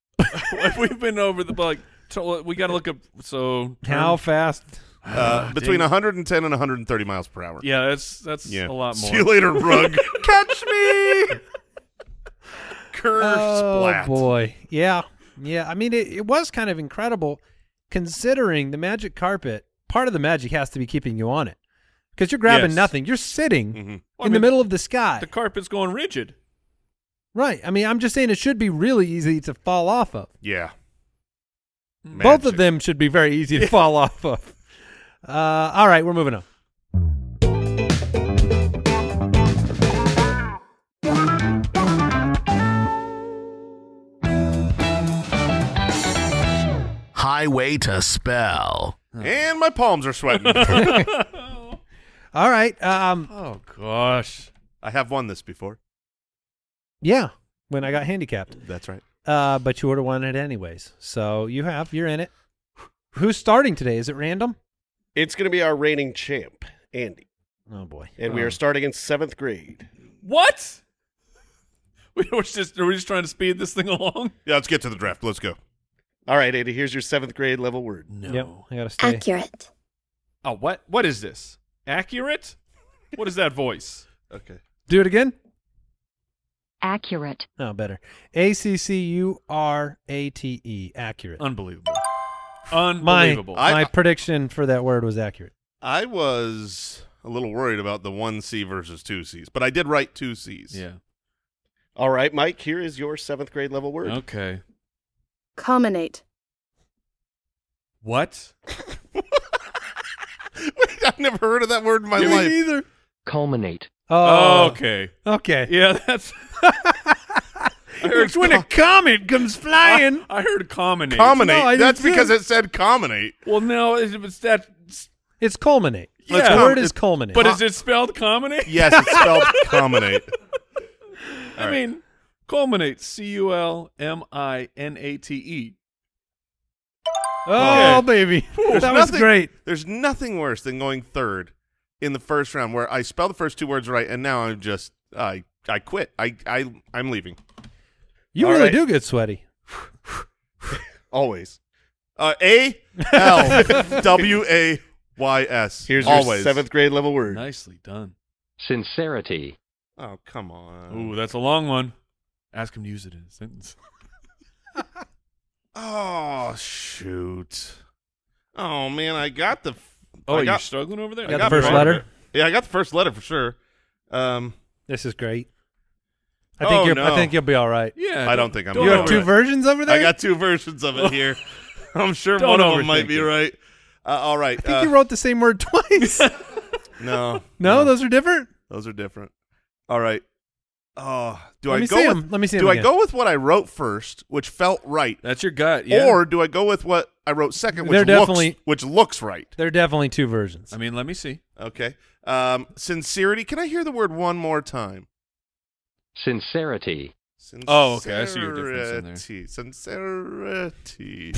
S3: We've been over the like. So we got to look up. So
S2: how fast?
S4: Uh, between
S3: dang.
S4: one hundred ten and one hundred thirty miles per hour.
S3: Yeah, that's that's
S4: Yeah.
S3: a lot more.
S4: See you later, rug. Catch me. Curve
S2: Oh
S4: splat.
S2: boy. Yeah. Yeah. I mean, it, it was kind of incredible considering the magic carpet. Part of the magic has to be keeping you on it because you're grabbing
S3: Yes.
S2: nothing. You're sitting
S4: Mhm.
S3: Well, I
S2: in the
S3: mean,
S2: middle of the sky.
S3: The carpet's going rigid.
S2: Right. I mean, I'm just saying it should be really easy to fall off of.
S4: Yeah.
S2: Both of
S4: Magic.
S2: them should be very easy to fall off of. Uh, all right, we're moving on.
S1: Highway to Spell.
S4: And my palms are sweating.
S2: All right. Um,
S3: Oh gosh.
S4: I have won this before.
S2: yeah, when I got handicapped.
S4: That's right.
S2: Uh, but you would have won it anyways. So you have. You're in it. Who's starting today? Is it random?
S5: It's going to be our reigning champ, Andy.
S2: Oh, boy.
S5: And we
S3: Oh.
S5: are starting in seventh grade.
S3: What? We were just are we just trying to speed this thing along?
S4: Yeah, let's get to the draft. Let's go.
S5: All right, Andy, here's your seventh grade level word.
S3: No.
S2: Yep. I got to stay.
S6: Accurate.
S3: Oh, what? What is this? Accurate? What is that voice?
S4: Okay.
S2: Do it again.
S6: Accurate.
S2: Oh, better. A C C U R A T E. Accurate.
S3: Unbelievable.
S2: My,
S3: Unbelievable.
S4: I-
S2: my prediction for that word was accurate.
S4: I was a little worried about the one C versus two C's, but I did write two C's.
S3: yeah.
S5: All right, Mike, here is your seventh grade level word.
S3: Okay.
S6: Culminate.
S3: What?
S4: Wait, I've never heard of that word in my
S2: Me
S4: life.
S2: neither.
S7: Culminate.
S2: Oh,
S3: okay.
S2: okay.
S3: Yeah, that's. I heard
S2: It's when a comet comes flying.
S3: I, I heard combinate.
S4: Comminate.
S2: No, I did
S4: That's
S2: too.
S4: because it said comminate.
S3: Well, no, it's, it's that.
S2: It's culminate.
S3: Yeah.
S2: the word
S4: It's-
S2: is culminate.
S3: But is it spelled combinate?
S4: Yes, it's spelled comminate.
S3: I
S4: right.
S3: mean, culminate. C U L M I N A T E.
S2: oh,
S3: Okay.
S2: baby.
S4: There's
S2: that was
S4: nothing-
S2: great.
S4: There's nothing worse than going third in the first round where I spell the first two words right, and now I'm just I I quit. I I I'm leaving.
S2: You
S5: All
S2: really
S5: right.
S2: do get sweaty.
S5: Always.
S4: Uh, A L W A Y S.
S5: Here's
S4: Always.
S5: your seventh grade level word.
S3: Nicely done.
S7: Sincerity.
S4: Oh, come on.
S3: Ooh, that's a long one. Ask him to use it in a sentence.
S4: Oh, shoot. Oh, man, I got the...
S3: Oh,
S4: I
S3: you're
S4: got,
S3: struggling over there?
S2: You
S4: I
S2: got the first
S4: part of
S2: letter?
S4: it. Yeah, I got the first letter for sure. Um,
S2: This is great. I think
S4: Oh,
S2: you're.
S4: no.
S2: I think you'll be all right.
S3: Yeah.
S4: I don't think I'm
S3: don't
S2: You
S4: gonna
S2: have
S4: do
S2: two
S4: it.
S2: versions over there.
S4: I got two versions of it here. I'm sure
S3: Don't
S4: one of them might
S3: overthink
S4: be
S3: it.
S4: right. Uh, all right.
S2: I think
S4: uh,
S2: you wrote the same word twice.
S4: no.
S2: no, those are different.
S4: Those are different. All right. Oh, do
S2: Let
S4: I
S2: me
S4: go
S2: see
S4: with
S2: 'em. Let me see 'em
S4: Do I
S2: again.
S4: go with what I wrote first, which felt right,
S3: That's your gut, yeah.
S4: or do I go with what I wrote second, which
S2: They're
S4: looks
S2: definitely-
S4: which looks right?
S2: There are definitely two versions.
S3: I mean, let me see.
S4: Okay. Um, sincerity. Can I hear the word one more time?
S7: Sincerity.
S4: Sincerity.
S3: Oh, okay, I see your difference in there.
S4: Sincerity.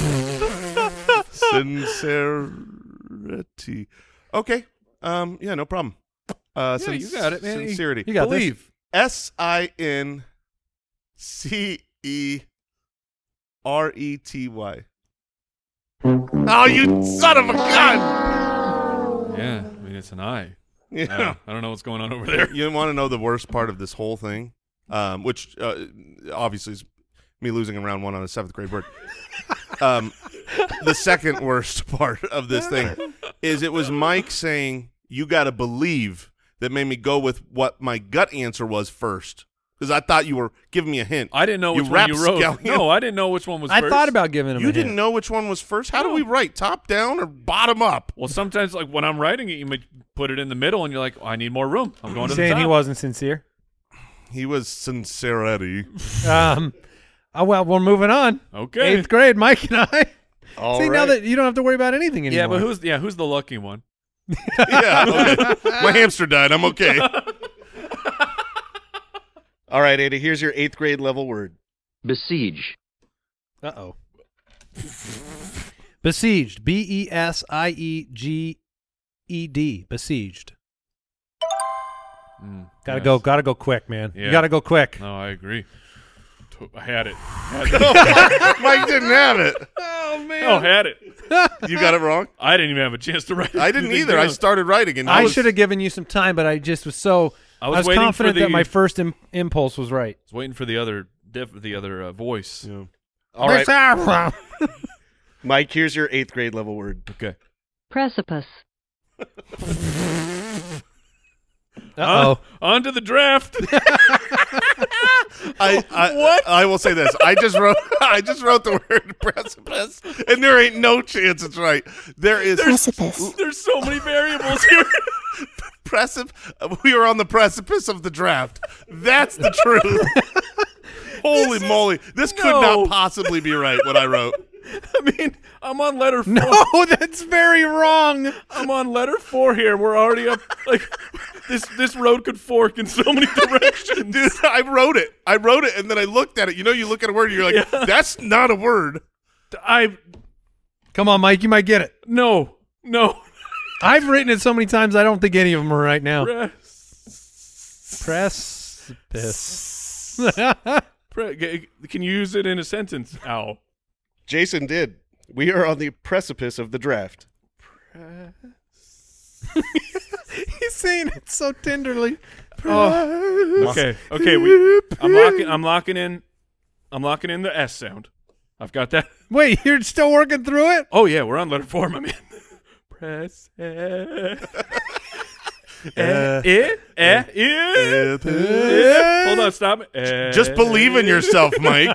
S4: Sincerity. Okay. Um. Yeah. No problem. Uh.
S3: Yeah, you got it, man.
S4: Sincerity.
S2: You got this.
S3: Believe.
S4: S I N C E R E T Y. Oh, you son of a gun!
S3: Yeah, I mean, it's an I. I,
S4: Yeah.
S3: don't, I don't know what's going on over there.
S4: You want to know the worst part of this whole thing? Um, which uh, obviously is me losing in round one on a seventh grade word. Um, the second worst part of this thing is it was Mike saying, you got to believe, that made me go with what my gut answer was first. Because I thought you were giving me a hint.
S3: I didn't know
S4: You
S3: which one you wrote.
S4: rapscallion.
S3: No, I didn't know which one was
S2: I
S3: first.
S2: thought about giving him.
S4: You
S2: a
S4: didn't
S2: hint.
S4: know which one was first? How do we write? Top down or bottom up?
S3: Well, sometimes, like, when I'm writing it, you might put it in the middle, and you're like, oh, I need more room. I'm going to the
S2: Saying
S3: top.
S2: he wasn't sincere.
S4: He was sincerity.
S2: Um. Oh well, we're moving on.
S3: Okay.
S2: Eighth grade, Mike and I.
S5: All
S2: See,
S5: right.
S2: now that you don't have to worry about anything anymore.
S3: Yeah, but who's yeah who's the lucky one?
S4: Yeah, okay. My hamster died. I'm okay.
S5: All right, Andy, here's your eighth grade level word.
S7: Besiege.
S2: Uh oh. Besieged. B E S I E G E D. Besieged.
S3: Mm,
S2: Gotta
S3: yes.
S2: go. Gotta go quick, man.
S3: Yeah.
S2: You gotta go quick.
S3: No, I agree. To- I had it. Had it.
S4: Mike didn't have it.
S2: Oh man.
S3: Oh, had it.
S4: You got it wrong?
S3: I didn't even have a chance to write it.
S4: I didn't
S3: Anything
S4: either. I
S3: down.
S4: started writing and
S2: I
S4: was-
S2: should have given you some time, but I just was so.
S3: I was, waiting for
S2: confident
S3: the,
S2: that my first Im- impulse was right.
S3: I was waiting for the other diff, the other uh, voice.
S4: Yeah.
S5: All right,
S2: Uh
S5: Mike, here's your eighth grade level word.
S3: Okay.
S6: Precipice.
S2: oh.
S3: On to the draft.
S4: I, I
S3: What?
S4: I will say this. I just wrote I just wrote the word precipice, and there ain't no chance it's right. There is
S6: Precipice.
S3: There's so many variables here.
S4: precip. We are on the precipice of the draft. That's the truth. Holy moly! This could
S3: no.
S4: not possibly be right. What I wrote.
S3: I mean, I'm on letter four.
S2: No, that's very wrong.
S3: I'm on letter four here. We're already up. Like this, this road could fork in so many directions.
S4: Dude, I wrote it. I wrote it, and then I looked at it. You know, you look at a word, and you're like,
S3: Yeah.
S4: "That's not a word."
S3: I
S2: Come on, Mike. You might get it.
S3: no, no.
S2: I've written it so many times. I don't think any of them are right now.
S3: Press.
S2: Precipice.
S3: Pre- g- can you use it in a sentence? Ow.
S5: Jason did. We are on the precipice of the draft.
S2: He's saying it so tenderly. Oh,
S3: Okay. Okay. We. I'm locking. I'm locking in. I'm locking in the S sound. I've got that.
S2: wait, you're still working through it?
S3: Oh yeah, we're on letter four, my man. Press. Eh, eh, eh, eh, eh, eh. Hold on, stop it. Eh.
S4: Just believe in yourself, Mike.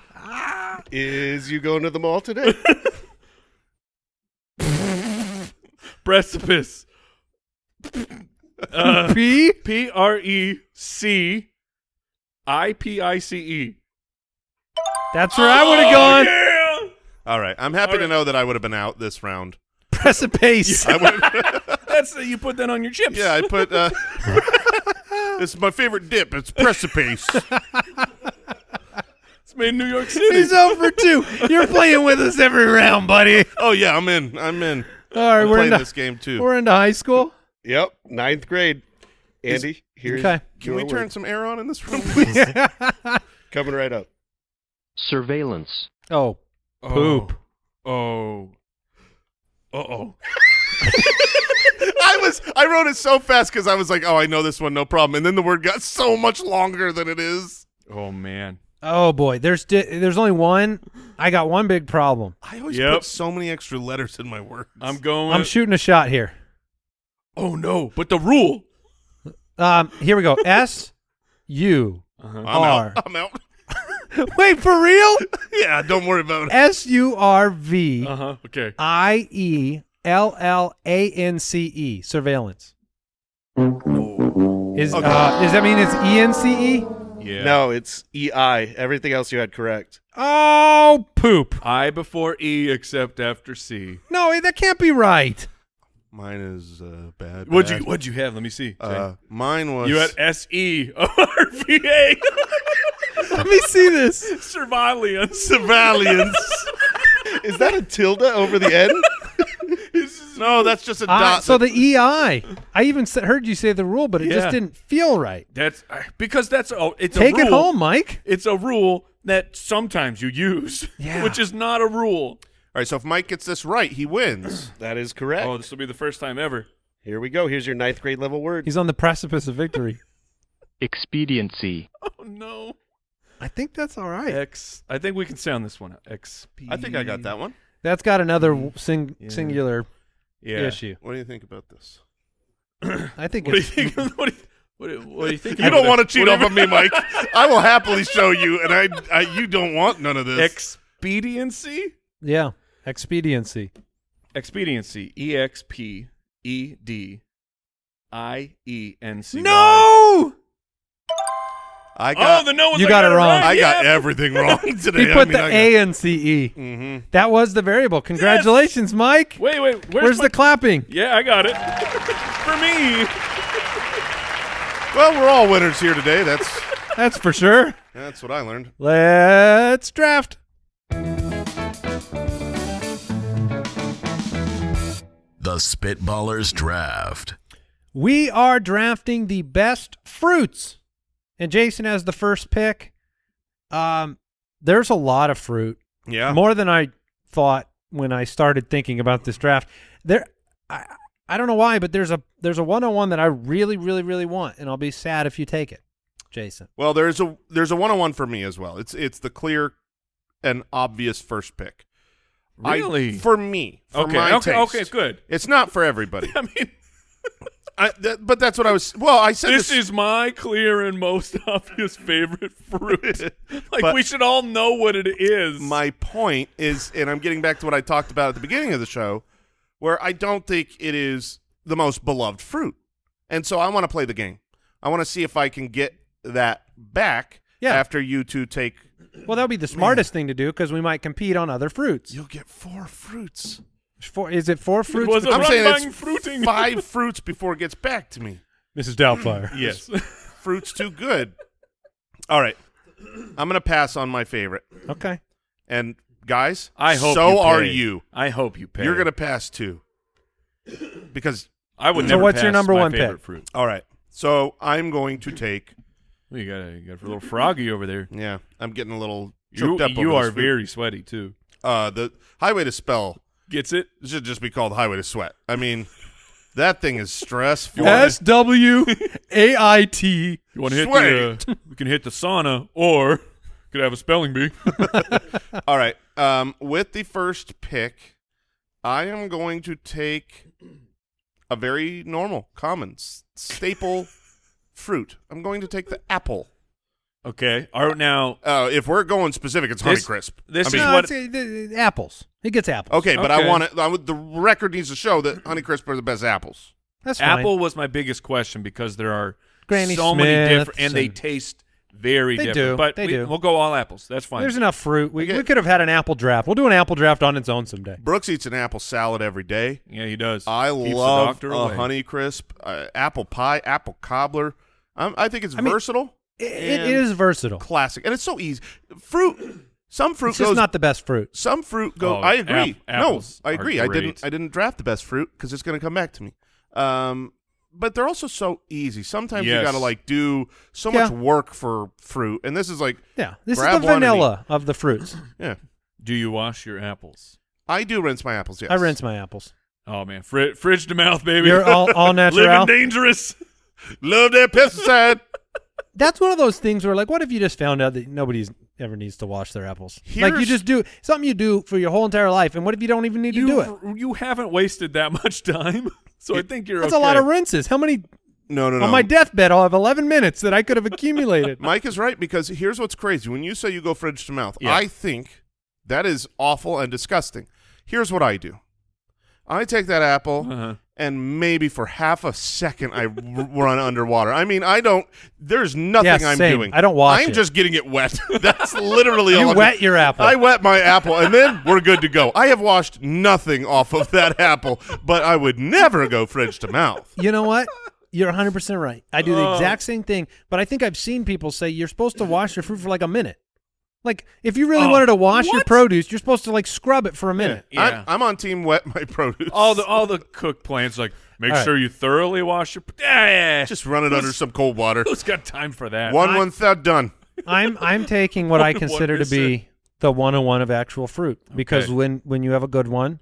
S5: Is you going to the mall today?
S3: Precipice. Uh,
S2: P?
S3: P R E C I P I C E.
S2: That's where I would have gone.
S3: Yeah.
S4: All right, I'm happy
S3: All
S4: to
S3: right.
S4: know that I would have been out this round.
S2: Precipice.
S4: I would.
S3: That's uh, you put that on your chips.
S4: Yeah, I put. Uh, it's my favorite dip. It's precipice.
S3: It's made in New York City.
S2: He's over two. You're playing with us every round, buddy.
S4: Oh yeah, I'm in. I'm in.
S2: All right,
S4: I'm
S2: we're
S4: playing
S2: into,
S4: this game too.
S2: we're into high school.
S5: Yep, ninth grade. Andy, here's
S2: Okay.
S4: Can
S5: your
S4: we turn
S5: word.
S4: some air on in this room, please?
S5: Coming right up.
S7: Surveillance.
S2: Oh,
S3: Oh.
S2: poop.
S3: Oh. Uh-oh.
S4: I was I wrote it so fast because I was like, oh, I know this one, no problem. And then the word got so much longer than it is.
S3: Oh, man.
S2: Oh boy, there's di- there's only one. I got one big problem.
S4: I always
S3: Yep.
S4: put so many extra letters in my words.
S3: I'm going.
S2: I'm shooting a shot here.
S3: Oh, no. But the rule.
S2: Um, here we go. S U
S3: Uh-huh.
S4: I'm
S2: R.
S4: out. I'm out.
S2: Wait, for real?
S4: Yeah, don't worry about it.
S2: S U R V
S3: Uh-huh. Okay.
S2: I E L L A N C E. Surveillance. Is
S4: Okay.
S2: uh, does that mean it's E N C E?
S3: Yeah.
S5: No, it's E I. Everything else you had correct.
S2: Oh, poop.
S3: I before E except after C.
S2: No, that can't be right.
S4: Mine is uh, bad.
S3: What'd
S4: bad.
S3: you What'd you have? Let me see.
S4: Uh, mine was.
S3: you had S E R V A.
S2: Let me see this.
S3: Surveillance.
S4: Surveillance.
S5: Is that a tilde over the end?
S4: No, that's just a
S2: Uh,
S4: dot.
S2: so
S4: that-
S2: the E I. I even s- heard you say the rule, but it
S3: Yeah.
S2: just didn't feel right.
S3: That's because that's oh, it's
S2: Take
S3: a rule.
S2: it home, Mike.
S3: It's a rule that sometimes you use,
S2: Yeah.
S3: which is not a rule.
S4: All right, so if Mike gets this right, he wins.
S5: That is correct.
S3: Oh, this will be the first time ever.
S5: Here we go. Here's your ninth grade level word.
S2: He's on the precipice of victory.
S7: Expediency.
S3: Oh no.
S2: I think that's all right.
S3: X. I think we can sound this one out. X.
S4: I think I got that one.
S2: That's got another w- sing-
S3: Yeah.
S2: singular
S3: Yeah.
S2: issue.
S4: What do you think about this?
S2: I think
S3: What do you
S2: it's
S3: think? What do you, what do, what do you think?
S4: You don't want to cheat off of me, Mike. I will happily show you, and I, I you don't want none of this.
S3: Expediency.
S2: yeah, expediency.
S3: Expediency. E X P E D I E N C.
S2: No,
S4: I got
S3: Oh, the no ones
S2: You
S3: I
S2: got it
S3: it
S2: wrong.
S3: right.
S4: I got
S3: Yeah.
S4: everything wrong today.
S2: he put the A and C E.
S4: Mm-hmm.
S2: That was the variable. Congratulations, Mike.
S3: Wait, wait. Where's,
S2: Where's
S3: my-
S2: the clapping?
S3: Yeah, I got it. For me.
S4: Well, we're all winners here today. That's
S2: That's for sure.
S4: that's what I learned.
S2: Let's draft.
S1: The Spitballers Draft.
S2: We are drafting the best fruits. And Jason has the first pick. Um, there's a lot of fruit.
S4: Yeah.
S2: More than I thought when I started thinking about this draft. There I I don't know why, but there's a there's a one oh one that I really, really, really want, and I'll be sad if you take it, Jason.
S4: Well, there's a there's a one oh one for me as well. It's it's the clear and obvious first pick.
S3: Really?
S4: I, for me. For
S3: Okay.
S4: my
S3: Okay.
S4: taste.
S3: Okay. Good.
S4: It's not for everybody.
S3: I mean,
S4: I, that, but that's what I was. Well, I said
S3: this
S4: this,
S3: is my clear and most obvious favorite fruit. Like
S4: But-
S3: we should all know what it is.
S4: my point is, and I'm getting back to what I talked about at the beginning of the show, where I don't think it is the most beloved fruit, and so I want to play the game. I want to see if I can get that back.
S2: Yeah.
S4: After you two take,
S2: Well, that would be the smartest thing to do because we might compete on other fruits.
S4: you'll get four fruits.
S2: Four, is it four fruits?
S3: was a
S4: I'm
S3: run
S4: saying
S3: bang
S4: it's
S3: fruiting.
S4: five fruits before it gets back to me.
S2: Missus Doubtfire.
S3: Yes.
S4: Fruit's too good. All right, I'm gonna pass on my favorite.
S2: Okay.
S4: And guys,
S3: I hope
S4: so
S3: you
S4: are
S3: pay.
S4: you.
S3: I hope you pay.
S4: You're gonna pass too, because
S3: I would
S2: So
S3: never.
S2: what's your
S3: pass
S2: number
S3: my
S2: one
S3: favorite
S2: pick?
S3: fruit.
S4: all right. So I'm going to take.
S3: Well, you got a, you got a little froggy over there.
S4: Yeah, I'm getting a little
S3: You,
S4: choked up.
S3: you
S4: over
S3: are
S4: this food.
S3: very sweaty too.
S4: Uh, the highway to spell
S3: Gets it?
S4: should just be called highway to sweat. I mean, that thing is stressful.
S2: S W A I T.
S3: You want to hit the? Uh, we can hit the sauna, or could have a spelling bee.
S4: All right. Um, with the first pick, I am going to take a very normal, common, s- staple fruit. I'm going to take the apple.
S3: Okay. All right. Now
S4: Uh, if we're going specific, it's
S3: This-
S4: Honeycrisp.
S3: this
S4: I
S3: is
S4: mean,
S2: No,
S3: what-
S2: it's, uh, the- the apples. He gets apples.
S4: okay, but I
S3: Okay.
S4: want it. I would, the record needs to show that Honeycrisp are the best apples.
S2: That's fine.
S3: Apple was my biggest question because there are
S2: Granny
S3: so many
S2: Smiths
S3: different, and they
S2: and-
S3: taste very
S2: They
S3: different.
S2: do.
S3: But
S2: They
S3: we,
S2: do.
S3: we'll go all apples. That's fine.
S2: There's enough fruit. We,
S4: Okay.
S2: we could have had an apple draft. We'll do an apple draft on its own someday.
S4: Brooks eats an apple salad every day.
S3: yeah, he does.
S4: I
S3: Keeps the
S4: love
S3: doctor
S4: a
S3: away.
S4: Honeycrisp, uh, apple pie, apple cobbler. Um, I think it's
S2: I mean,
S4: versatile.
S2: It, it
S4: and
S2: is versatile.
S4: classic, and it's so easy. Fruit. Some fruit
S2: It's just
S4: goes.
S2: not the best fruit.
S4: some fruit go.
S3: Oh,
S4: I agree.
S3: ap-
S4: no,
S3: apples
S4: I
S3: are
S4: agree. I
S3: great.
S4: didn't. I didn't draft the best fruit because it's going to come back to me. Um, but they're also so easy. Sometimes you
S3: Yes.
S4: got to like do so
S2: Yeah.
S4: much work for fruit, and this is like,
S2: Yeah. This
S4: Grab
S2: is the
S4: one and
S2: vanilla of the fruits.
S4: yeah.
S3: Do you wash your apples?
S4: I do rinse my apples, yes.
S2: I rinse my apples.
S3: Oh man, Fri- fridge to mouth, baby.
S2: You're all, all natural.
S3: Living dangerous.
S4: Love that pesticide.
S2: That's one of those things where, like, what if you just found out that nobody ever needs to wash their apples? Like, you
S4: Here's-
S2: just do something you do for your whole entire life, and what if you don't even need to do it?
S3: You you haven't wasted that much time, so I think you're
S2: That's
S3: okay.
S2: a lot of rinses. How many?
S4: No, no, no.
S2: On my deathbed, I'll have eleven minutes that I could have accumulated.
S4: Mike is right, because here's what's crazy. When you say you go fridge to mouth,
S3: Yeah.
S4: I think that is awful and disgusting. Here's what I do. I take that apple,
S3: Uh-huh.
S4: and maybe for half a second I r- run underwater. I mean, I don't – there's nothing
S2: Yeah,
S4: I'm
S2: same.
S4: doing.
S2: I don't wash
S4: I'm
S2: it.
S4: just getting it wet. That's literally all
S2: You
S4: I'm
S2: wet
S4: doing.
S2: your apple.
S4: I wet my apple, and then we're good to go. I have washed nothing off of that apple, but I would never go fridge to mouth.
S2: You know what? You're one hundred percent right. I do the
S3: Oh.
S2: exact same thing, but I think I've seen people say you're supposed to wash your fruit for like a minute. Like, if you really
S3: Oh,
S2: wanted to wash your
S3: what?
S2: produce, you're supposed to, like, scrub it for a minute.
S3: Yeah.
S4: I'm, I'm on team wet my produce.
S3: all the all the cooked plants like make
S2: All right.
S3: sure you thoroughly wash your. Yeah,
S4: Just run it under some cold water.
S3: who's got time for that?
S4: One,
S2: I-
S4: one, third done.
S2: I'm I'm taking what I
S3: One
S2: consider to
S3: percent.
S2: be the one oh one of actual fruit, because
S3: Okay.
S2: when, when you have a good one,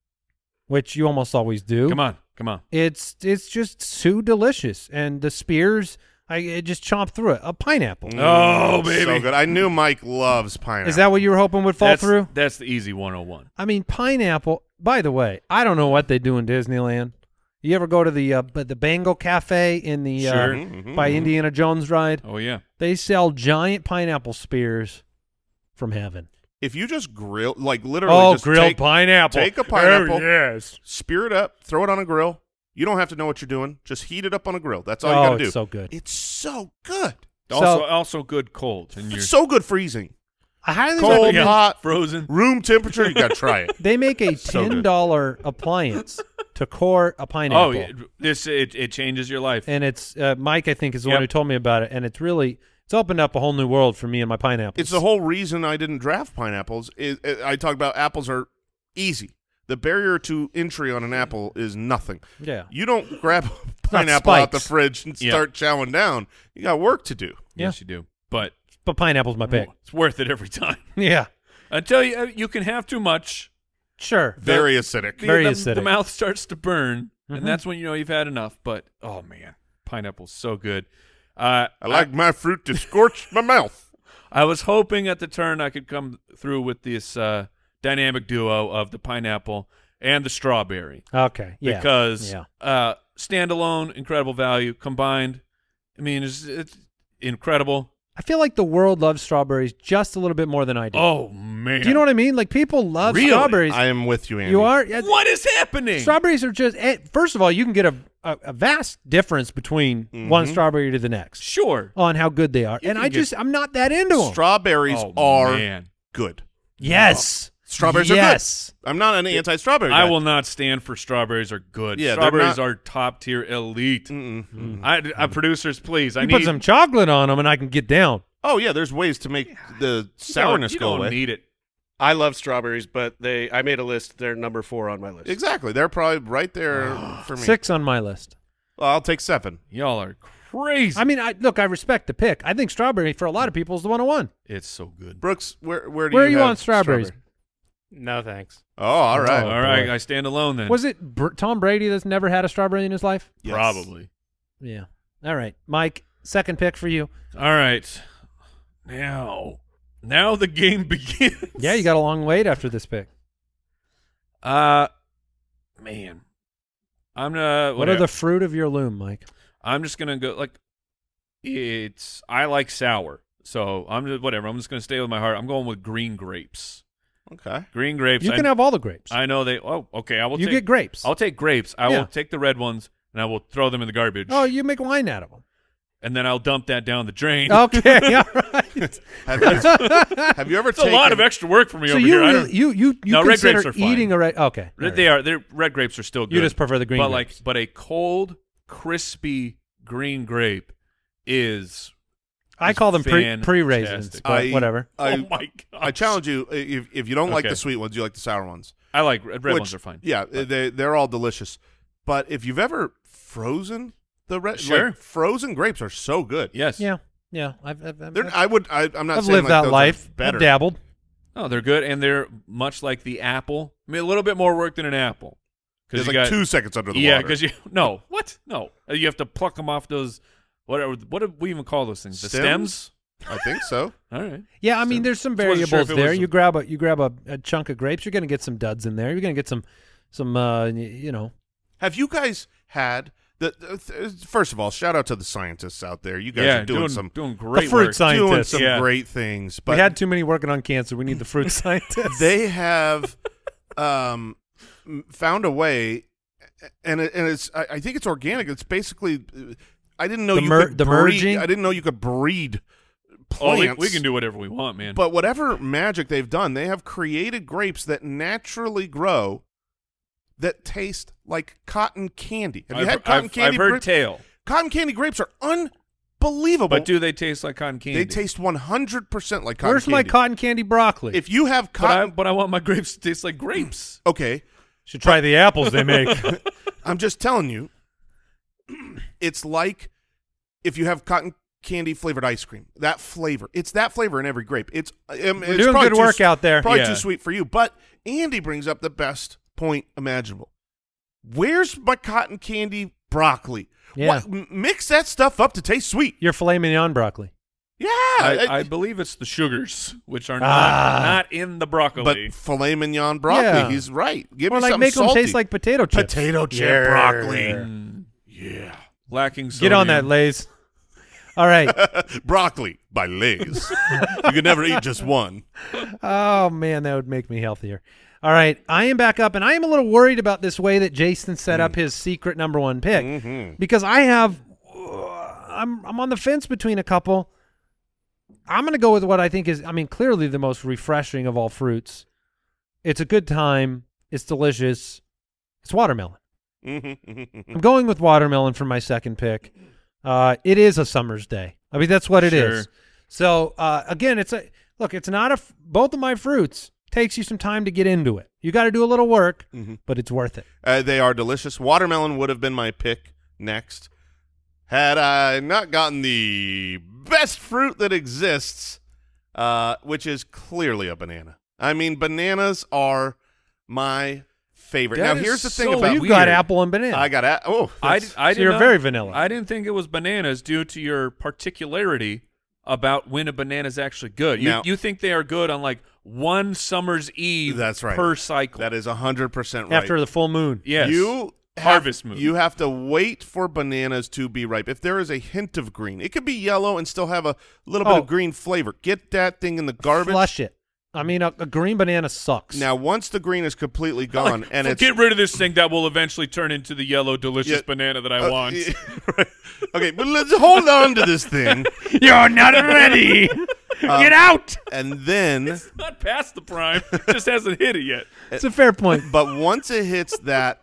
S2: which you almost always do,
S3: Come on, come on.
S2: it's it's just so delicious. And the spears, I it just chomp through it. A pineapple.
S3: Oh,
S4: Mm,
S3: baby.
S4: So good. I knew Mike loves pineapple.
S2: Is that what you were hoping would fall
S3: That's,
S2: through?
S3: that's the easy one oh one.
S2: I mean, pineapple. By the way, I don't know what they do in Disneyland. You ever go to the uh, b- the Bengal Cafe in the uh,
S3: Sure.
S4: Mhm,
S2: by
S4: mhm.
S2: Indiana Jones ride?
S3: Oh yeah.
S2: They sell giant pineapple spears from heaven.
S4: If you just grill, like literally
S2: Oh,
S4: just
S2: grilled
S4: take,
S2: pineapple.
S4: take a pineapple,
S2: Oh, yes.
S4: spear it up, throw it on a grill. You don't have to know what you're doing. Just heat it up on a grill. That's all
S2: Oh,
S4: you got to
S2: it's
S4: do.
S2: so good.
S4: It's so good.
S3: Also,
S2: So-
S3: also good cold. And you're
S4: It's so good freezing.
S2: I highly
S4: Cold,
S2: recommend.
S3: yeah,
S4: hot,
S3: frozen.
S4: room temperature. You got to try it.
S2: They make a
S4: So good.
S2: ten dollar appliance to core a pineapple.
S3: Oh, yeah, this it, it changes your life.
S2: And it's uh, Mike, I think, is the
S3: Yep.
S2: one who told me about it, and it's really it's opened up a whole new world for me and my pineapples.
S4: It's the whole reason I didn't draft pineapples. Is, I talk about apples are easy. The barrier to entry on an apple is nothing.
S2: yeah.
S4: You don't grab a
S2: not
S4: pineapple out the
S2: spikes.
S4: fridge and
S3: Yeah.
S4: start chowing down. You got work to do.
S3: Yes, you do. But
S2: But pineapple's my pick.
S3: it's worth it every time.
S2: Yeah.
S3: Until you you can have too much.
S2: Sure.
S4: Very acidic.
S3: The,
S2: Very
S3: the,
S2: acidic.
S3: the mouth starts to burn,
S2: Mhm.
S3: and that's when you know you've had enough. But oh man, pineapple's so good. Uh,
S4: I like my fruit to scorch my mouth.
S3: I was hoping at the turn I could come through with this uh, dynamic duo of the pineapple and the strawberry
S2: Okay. Yeah.
S3: because
S2: yeah.
S3: uh, standalone, incredible value. Combined, I mean, it's, it's incredible.
S2: I feel like the world loves strawberries just a little bit more than I do.
S3: Oh man,
S2: Do you know what I mean? Like, people love
S3: Really?
S2: strawberries.
S4: I am with you, Andy.
S2: You are? Yeah,
S3: what is happening?
S2: Strawberries are just, eh, first of all, you can get a, a, a vast difference between one
S4: Mhm.
S2: strawberry to the next
S3: Sure.
S2: on how good they are.
S3: You
S2: And
S3: can
S2: I
S3: get-
S2: just, I'm not that into them.
S4: Strawberries
S3: Oh,
S4: are
S3: man.
S4: good.
S2: Yes.
S4: Strawberries
S2: yes.
S4: are good. I'm not an anti-strawberry guy.
S3: I will not stand for strawberries are good.
S4: Yeah, they're
S3: strawberries
S4: not-
S3: are top tier elite.
S4: Mm-mm.
S3: I, uh, producers, please. I
S2: You
S3: need
S2: put some chocolate on them and I can get down.
S4: Oh, yeah, there's ways to make the
S3: you don't-
S4: sourness
S3: you
S4: go
S3: don't
S4: away.
S3: need it.
S5: I love strawberries, but they I made a list. They're number four on my list.
S4: Exactly. They're probably right there for me.
S2: Six on my list.
S4: Well, I'll take seven.
S3: Y'all are crazy.
S2: I mean, I look, I respect the pick. I think strawberry for a lot of people is the one oh one.
S3: it's so good.
S4: Brooks, where where do
S2: Where
S4: you
S2: are you
S4: have
S2: on strawberries?
S4: strawberry?
S8: No thanks.
S4: Oh, all right.
S2: Oh,
S3: All right,
S2: boy.
S3: I stand alone then.
S2: Was it Br- Tom Brady that's never had a strawberry in his life?
S4: Yes.
S3: Probably.
S2: Yeah. All right. Mike, second pick for you.
S3: All right. Now, now the game begins.
S2: Yeah, you got a long wait after this pick.
S3: Uh, man, I'm uh.
S2: What are the fruit of your loom, Mike?
S3: I'm just gonna go like. It's I like sour, so I'm just whatever. I'm just gonna stay with my heart. I'm going with green grapes.
S4: Okay.
S3: Green grapes.
S2: You
S3: I,
S2: can have all the grapes.
S3: I know they. Oh, okay. I will.
S2: you
S3: take,
S2: get grapes.
S3: I'll take grapes. I
S2: Yeah.
S3: will take the red ones and I will throw them in the garbage.
S2: Oh, you make wine out of them.
S3: And then I'll dump that down the drain.
S2: Okay, all right.
S4: Have you, have you ever
S3: It's a
S4: taken
S3: lot of extra work for me
S2: so
S3: over
S2: you
S3: here. I
S2: really,
S3: don't,
S2: you you you
S3: No, red
S2: consider
S3: grapes are fine.
S2: eating a red? Okay, all
S3: they
S2: right.
S3: are. They're red grapes are still good.
S2: You just prefer the green
S3: but
S2: grapes.
S3: like, but a cold, crispy green grape is.
S2: I
S3: is
S2: call them pre
S3: fantastic.
S2: pre raisins, but
S4: I-
S2: whatever.
S4: I,
S3: oh my god!
S4: I challenge you, if if you don't like
S3: Okay.
S4: the sweet ones, you like the sour ones.
S3: I like red, red
S4: Which-
S3: ones are fine.
S4: Yeah, they they're all delicious. But if you've ever frozen the red,
S3: Sure.
S4: like, frozen grapes are so good.
S3: Yes.
S2: Yeah, yeah. I've I've, I've,
S4: They're,
S2: I've,
S4: I would. I, I'm not
S2: I've
S4: saying
S2: lived
S4: like
S2: that
S4: those are
S2: life.
S4: better.
S2: I've dabbled.
S3: Oh, they're good, and they're much like the apple. I mean, a little bit more work than an apple.
S4: There's
S3: you
S4: like
S3: got,
S4: two seconds under the
S3: yeah,
S4: water.
S3: because you no what no Uh, you have to pluck them off those whatever what do we even call those things? The
S4: Stems?
S3: stems.
S4: I think so.
S3: All right.
S2: Yeah, I mean, there's some
S3: So I wasn't sure
S2: variables
S3: if it
S2: there.
S3: was-
S2: You grab a you grab a, a chunk of grapes, you're going to get some duds in there. You're going to get some some uh, y- you know.
S4: Have you guys had the, the th- first of all, shout out to the scientists out there. You guys
S3: yeah,
S4: are doing, some
S3: doing great
S2: the fruit
S3: work.
S2: scientists.
S4: doing some
S3: Yeah.
S4: great things. But
S2: we had too many working on cancer. We need the fruit scientists.
S4: they have um, m- found a way, and it, and it's I, I think it's organic. It's basically I didn't know
S2: The
S4: you
S2: mer-
S4: could
S2: the
S4: breed,
S2: merging?
S4: I didn't know you could breed
S3: Oh,
S4: plants.
S3: we, we can do whatever we want, man.
S4: But whatever magic they've done, they have created grapes that naturally grow that taste like cotton candy. Have you
S3: I've,
S4: had cotton
S3: I've,
S4: candy?
S3: I've heard
S4: grapes?
S3: tale,
S4: Cotton candy grapes are unbelievable.
S3: but do they taste like cotton candy?
S4: They taste one hundred percent like cotton
S2: Where's
S4: candy.
S2: my cotton candy broccoli?
S4: If you have
S3: But I,
S4: cotton,
S3: but I want my grapes to taste like grapes.
S4: okay,
S2: Should try the apples they make.
S4: I'm just telling you, it's like if you have cotton candy flavored ice cream. That flavor, it's that flavor in every grape. It's, um,
S2: We're
S4: it's
S2: doing
S4: probably
S2: good
S4: too
S2: work
S4: s-
S2: out there.
S4: Probably
S3: Yeah.
S4: too sweet for you. But Andy brings up the best point imaginable. Where's my cotton candy broccoli?
S2: Yeah.
S4: What, m- mix that stuff up to taste sweet.
S2: Your filet mignon broccoli.
S4: Yeah,
S3: I,
S4: I-
S3: I believe it's the sugars, which are not
S2: Ah.
S3: not in the broccoli.
S4: but filet mignon broccoli.
S2: Yeah.
S4: He's right. Give
S2: Or
S4: me
S2: like
S4: something
S2: make
S4: salty.
S2: them taste like potato chips.
S4: potato chip
S2: Yeah.
S4: broccoli.
S3: Mm,
S4: Yeah,
S3: lacking
S2: Get
S3: sodium.
S2: on that, Lay's. All right.
S4: broccoli by Lay's. You could never eat just one.
S2: Oh, man, that would make me healthier. All right. I am back up, and I am a little worried about this way that Jason set up his secret number one pick
S4: Mhm.
S2: because I have uh, I'm I'm on the fence between a couple. I'm going to go with what I think is, I mean, clearly the most refreshing of all fruits. It's a good time. It's delicious. It's watermelon.
S4: Mhm.
S2: I'm going with watermelon for my second pick. Uh, it is a summer's day. I mean, that's what it is.
S3: Sure.
S2: So uh, again, it's a look. It's not a. f- Both of my fruits takes you some time to get into it. You got to do a little work,
S4: Mhm.
S2: but it's worth it.
S4: Uh, they are delicious. Watermelon would have been my pick next. Had I not gotten the best fruit that exists, uh, which is clearly a banana. I mean, bananas are my favorite.
S3: That
S4: now,
S3: is
S4: here's the thing
S3: so
S4: about
S2: you
S3: weird.
S2: got apple and banana.
S4: I got a- oh,
S3: I,
S4: that's-
S3: d- I
S2: so
S3: did
S2: you're
S3: not-
S2: very vanilla.
S3: I didn't think it was bananas due to your particularity about when a banana is actually good. You,
S4: Now-
S3: you think they are good on like one summer's eve
S4: That's right.
S3: per cycle.
S4: that is a hundred percent right.
S2: After the full moon.
S3: yes.
S4: You have-
S3: Harvest moon.
S4: You have to wait for bananas to be ripe. If there is a hint of green, it could be yellow and still have a little bit
S2: Oh.
S4: of green flavor. Get that thing in the garbage.
S2: Flush it. I mean, a, a green banana sucks.
S4: Now, once the green is completely gone,
S3: Like,
S4: and it's
S3: get rid of this thing that will eventually turn into the yellow delicious
S4: Yeah.
S3: banana that I
S4: Uh,
S3: want.
S4: yeah, right. Okay, but let's hold on to this thing,
S2: you're not ready. Get out.
S4: and then,
S3: It's not past the prime. It just hasn't hit it yet.
S2: It's a fair point.
S4: but once it hits that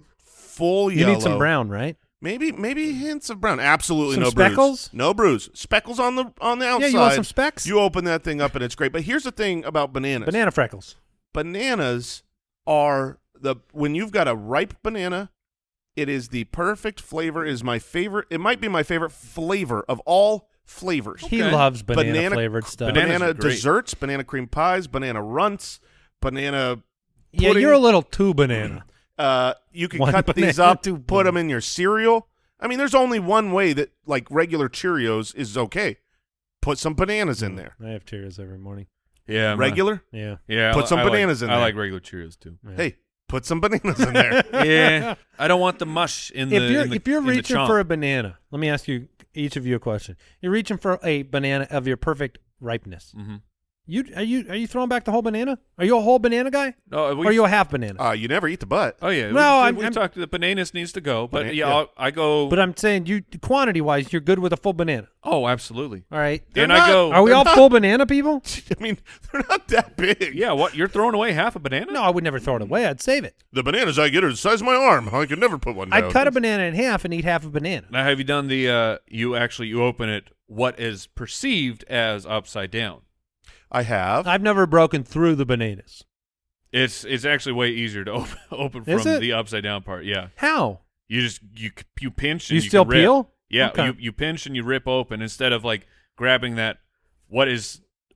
S4: full
S2: You
S4: yellow,
S2: need some brown, right?
S4: maybe maybe hints of brown. Absolutely
S2: Some
S4: no
S2: speckles?
S4: bruise, no bruise, speckles on the on the outside.
S2: Yeah, you want some specks?
S4: You open that thing up and it's great. But here's the thing about bananas:
S2: Banana freckles.
S4: bananas are the when you've got a ripe banana, it is the perfect flavor. Is my favorite. It might be my favorite flavor of all flavors.
S2: He
S3: Okay.
S2: loves banana,
S4: Banana-
S2: flavored stuff.
S3: Bananas
S4: banana
S3: are great.
S4: desserts, banana cream pies, banana runts, banana.
S2: yeah,
S4: pudding.
S2: you're a little too banana.
S4: Uh, you can
S2: One
S4: cut
S2: banana,
S4: these up,
S2: two
S4: put them in your cereal. I mean, there's only one way that like regular Cheerios is okay. Put some bananas in there.
S2: I have Cheerios every morning.
S3: Yeah, I'm not-
S4: Regular.
S2: Yeah.
S3: yeah.
S4: Put
S3: I-
S4: some
S3: I like-
S4: bananas in
S3: I
S4: there.
S3: like regular Cheerios too.
S2: Yeah.
S4: Hey, put some bananas in there.
S3: Yeah, I don't want the mush in the.
S2: if you're
S3: in the,
S2: if you're
S3: in the
S2: reaching
S3: chomp.
S2: for a banana, let me ask you each of you a question. You're reaching for a banana of your perfect ripeness.
S3: Mhm.
S2: You are you are you throwing back the whole banana? Are you a whole banana guy?
S3: No,
S2: Or
S3: we,
S2: are you a half banana?
S4: Uh, you never eat the butt.
S3: oh yeah.
S2: No,
S3: we,
S2: I'm-
S3: we
S2: I'm-
S3: talked. The bananas needs to go, but
S4: Bana-
S3: yeah,
S4: yeah.
S3: I'll, I go.
S2: but I'm saying you quantity wise, you're good with a full banana.
S3: oh, absolutely.
S2: All right.
S4: They're
S3: and
S4: not-
S3: I go.
S2: Are we
S4: they're
S2: all
S4: not-
S2: full banana people?
S4: I mean, they're not that big.
S3: Yeah, what? You're throwing away half a banana?
S2: No, I would never throw it away. I'd save it.
S4: The bananas I get are the size of my arm. I could never put one down.
S2: I'd cut a banana in half and eat half a banana.
S3: Now, have you done the? Uh, you actually you open it. What is perceived as upside down?
S4: I have.
S2: I've never broken through the bananas.
S3: It's it's actually way easier to open open
S2: Is
S3: from
S2: it?
S3: the upside down part. Yeah,
S2: How?
S3: you just you you pinch. And
S2: You
S3: you
S2: still
S3: can rip.
S2: peel?
S3: Yeah,
S2: Okay.
S3: you you pinch and you rip open instead of like grabbing that. What is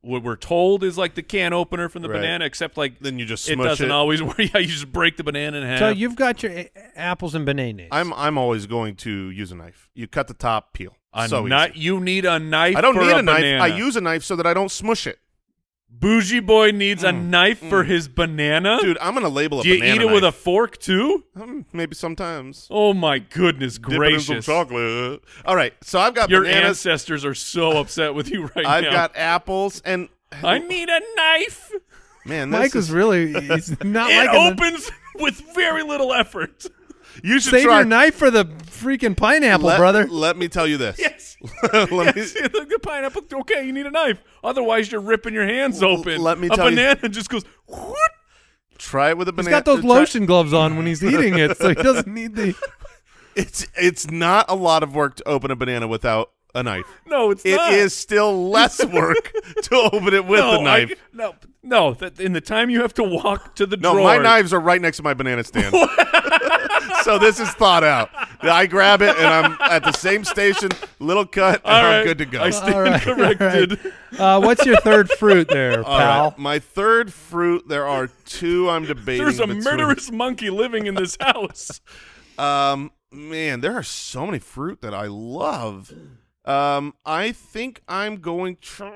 S3: what we're told is like the can opener from the
S4: Right.
S3: banana, except like
S4: Then you just
S3: it
S4: smush
S3: doesn't
S4: it.
S3: always work. Yeah, you just break the banana in half.
S2: So you've got your a- apples and bananas.
S4: I'm I'm always going to use a knife. You cut the top, peel.
S3: a
S4: so
S3: ni-
S4: easy.
S3: you need a knife.
S4: I don't
S3: for
S4: need a, knife.
S3: banana.
S4: I use a knife so that I don't smush it.
S3: Bougie boy needs a
S4: Mm.
S3: knife for his banana.
S4: Dude, I'm gonna label a
S3: do you
S4: banana
S3: eat it with a
S4: knife.
S3: fork too?
S4: Um, maybe sometimes.
S3: Oh my goodness
S4: Dip it in some
S3: gracious!
S4: chocolate. All right, so I've got
S3: Your
S4: bananas.
S3: ancestors are so upset with you right
S4: I've
S3: now.
S4: got apples, and
S3: I need a knife.
S4: man, this
S2: Mike
S4: is,
S2: is really he's not
S3: It
S2: liking the,
S3: opens with very little effort.
S4: you should
S2: save
S4: try.
S2: your knife for the freaking pineapple,
S4: let,
S2: brother.
S4: Let me tell you this.
S3: Yes.
S4: let me,
S3: Yes, the, the pineapple. Okay, you need a knife. Otherwise, you're ripping your hands
S4: L-
S3: open.
S4: let me
S3: a
S4: tell you-
S3: banana just goes. Whoop.
S4: try it with a
S2: He's
S4: banana.
S2: got those
S4: try-
S2: lotion gloves on when he's eating it, so he doesn't need the.
S4: It's it's not a lot of work to open a banana without a knife.
S3: No, it's
S4: It
S3: not.
S4: is still less work to open it with
S3: no,
S4: the knife.
S3: I, no, no. That in the time you have to walk to the
S4: No,
S3: drawer.
S4: my knives are right next to my banana stand. So this is thought out. I grab it and I'm at the same station, little cut, and
S3: All
S4: I'm
S3: right,
S4: good to go.
S3: I stand
S2: All right,
S3: corrected.
S2: Uh, what's your third fruit there,
S4: All
S2: pal?
S4: right, my third fruit. There are two I'm debating.
S3: There's a
S4: between.
S3: murderous monkey living in this house.
S4: Um, man, there are so many fruit that I love. Um, I think I'm going. Tr-